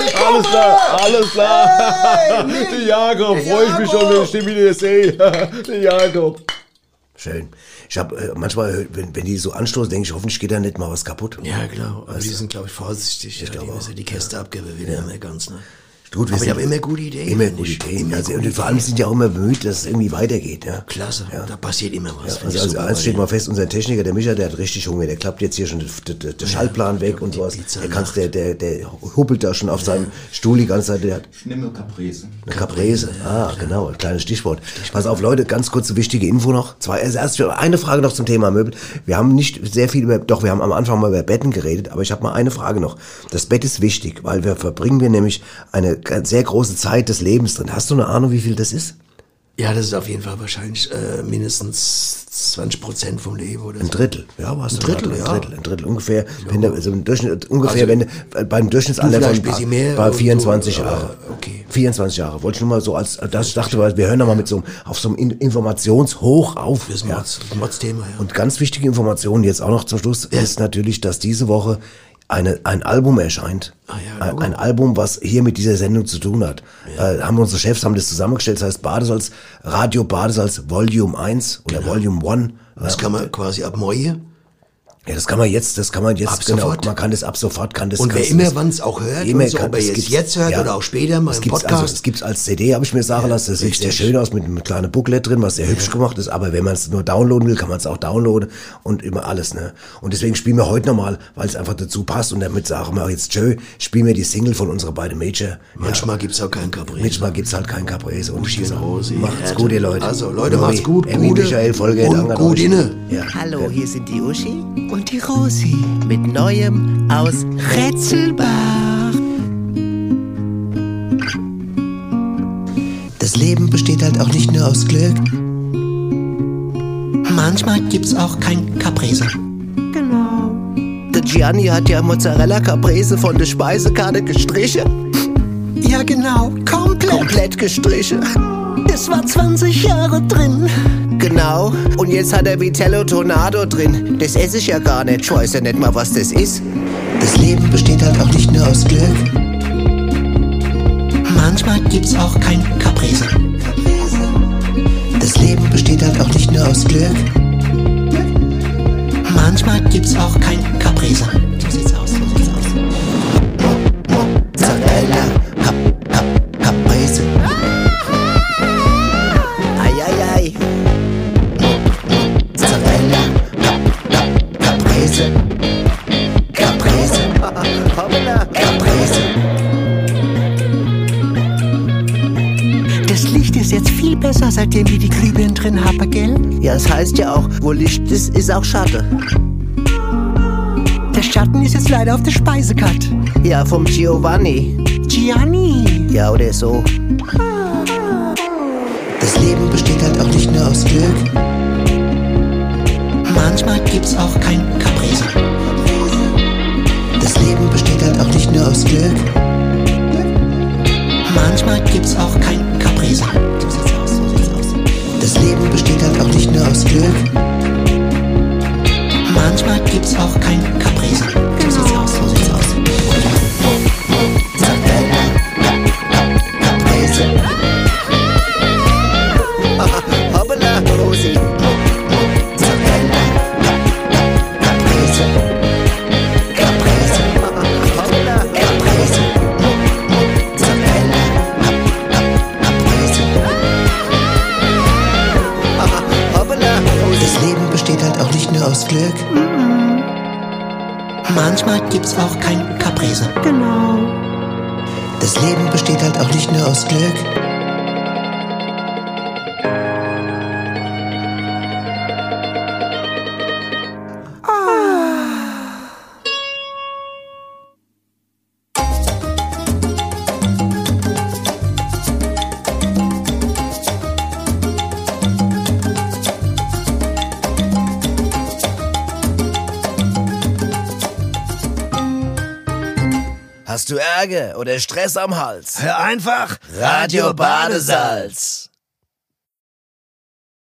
alles klar. Hey, die Jakob, freue ich mich schon, wenn ich den wieder sehe. Der Jakob. Schön. Ich habe manchmal, wenn die so anstoßen, denke ich, hoffentlich geht da nicht mal was kaputt. Ja, klar. Aber die sind, glaube ich, vorsichtig. Ich glaube, die Käste abgeben wieder immer ganz, ne? Gut, aber ich habe immer gute Ideen. Immer gute Ideen. Und vor allem sind ja auch immer bemüht, dass es irgendwie weitergeht. Ja. Klasse, da passiert immer was. Ja, also eins steht mal fest, unser Techniker, der Micha, der hat richtig Hunger. Der klappt jetzt hier schon den Schaltplan weg und sowas. Der huppelt da schon auf seinem Stuhl die ganze Zeit. Ich nehme Caprese. Eine Caprese, genau, ein kleines Stichwort. Pass auf, Leute, ganz kurze wichtige Info noch. Erst eine Frage noch zum Thema Möbel. Wir haben nicht sehr viel wir haben am Anfang mal über Betten geredet, aber ich habe mal eine Frage noch. Das Bett ist wichtig, weil verbringen wir nämlich eine sehr große Zeit des Lebens drin. Hast du eine Ahnung, wie viel das ist? Ja, das ist auf jeden Fall wahrscheinlich mindestens 20% vom Leben oder so. Ein Drittel, ja, was? Ein Drittel ungefähr. Wenn du, im Durchschnitt, wenn beim Durchschnittsalter von bei 24 Jahre. Okay. 24 Jahre. Wollte ich nur mal so ich dachte, wir hören da mal auf so einem Informationshoch auf. Das ist Mods-Thema, ja. Und ganz wichtige Information jetzt auch noch zum Schluss ist natürlich, dass diese Woche ein Album erscheint. Ein Album, was hier mit dieser Sendung zu tun hat. Unsere Chefs haben das zusammengestellt, das heißt Radio Badesalz Volume 1 oder Volume 1. Das kann man quasi ab morgen. Ja, das kann man jetzt, genau, man kann das ab sofort, und wer immer wann es auch hört, ob er jetzt hört oder auch später mal im Podcast. Also, es gibt's als CD, habe ich mir sagen lassen, das sieht sehr schön aus mit einem kleinen Booklet drin, was sehr hübsch gemacht ist, aber wenn man es nur downloaden will, kann man es auch downloaden und immer alles, ne. Und deswegen spielen wir heute nochmal, weil es einfach dazu passt und damit sagen wir auch jetzt spielen wir die Single von unserer beiden Major. Manchmal gibt's auch kein Caprese. Manchmal gibt's halt kein Caprese. Und Rosi. Macht's gut, ihr Leute. Also, Leute, macht's gut. Michael, Folge und gut inne. Ja. Hallo, hier sind die Uschi und die Rosi. Mit Neuem aus Rätselbach. Das Leben besteht halt auch nicht nur aus Glück. Manchmal gibt's auch kein Caprese. Genau. Der Gianni hat ja Mozzarella Caprese von der Speisekarte gestrichen. Ja, genau. Komplett gestrichen. Es war 20 Jahre drin. Genau. Und jetzt hat er Vitello Tornado drin. Das esse ich ja gar nicht. Ich weiß ja nicht mal, was das ist. Das Leben besteht halt auch nicht nur aus Glück. Manchmal gibt's auch kein Caprese. Das Leben besteht halt auch nicht nur aus Glück. Manchmal gibt's auch kein Caprese. So sieht's aus. Mozzarella, Caprese. Eieiei. Mozzarella, Caprese. Hoppala. Caprese. Das Licht ist jetzt viel besser, seitdem wir die Glühbirnen drin haben, gell? Ja, es heißt ja auch, wo Licht ist, ist auch Schatten. Der Schatten ist jetzt leider auf der Speisekarte. Ja, vom Giovanni. Gianni. Ja, oder so. Das Leben besteht halt auch nicht nur aus Glück. Manchmal gibt's auch kein Caprese. Das Leben besteht halt auch nicht nur aus Glück. Manchmal gibt's auch kein Caprese. So sieht's aus. Das Leben besteht halt auch nicht nur aus Glück. Manchmal gibt's auch kein Caprese. So sieht's aus. Mozzarella, Caprese. Hoppala, Rosi. Mozzarella, Caprese. Hoppala. Caprese. Mozzarella, Caprese. Hoppala, Rosi. Das Leben besteht halt auch nicht nur aus Glück. Manchmal gibt's auch kein Caprese. Genau. Das Leben besteht halt auch nicht nur aus Glück. Hast du Ärger oder Stress am Hals? Hör einfach Radio Badesalz.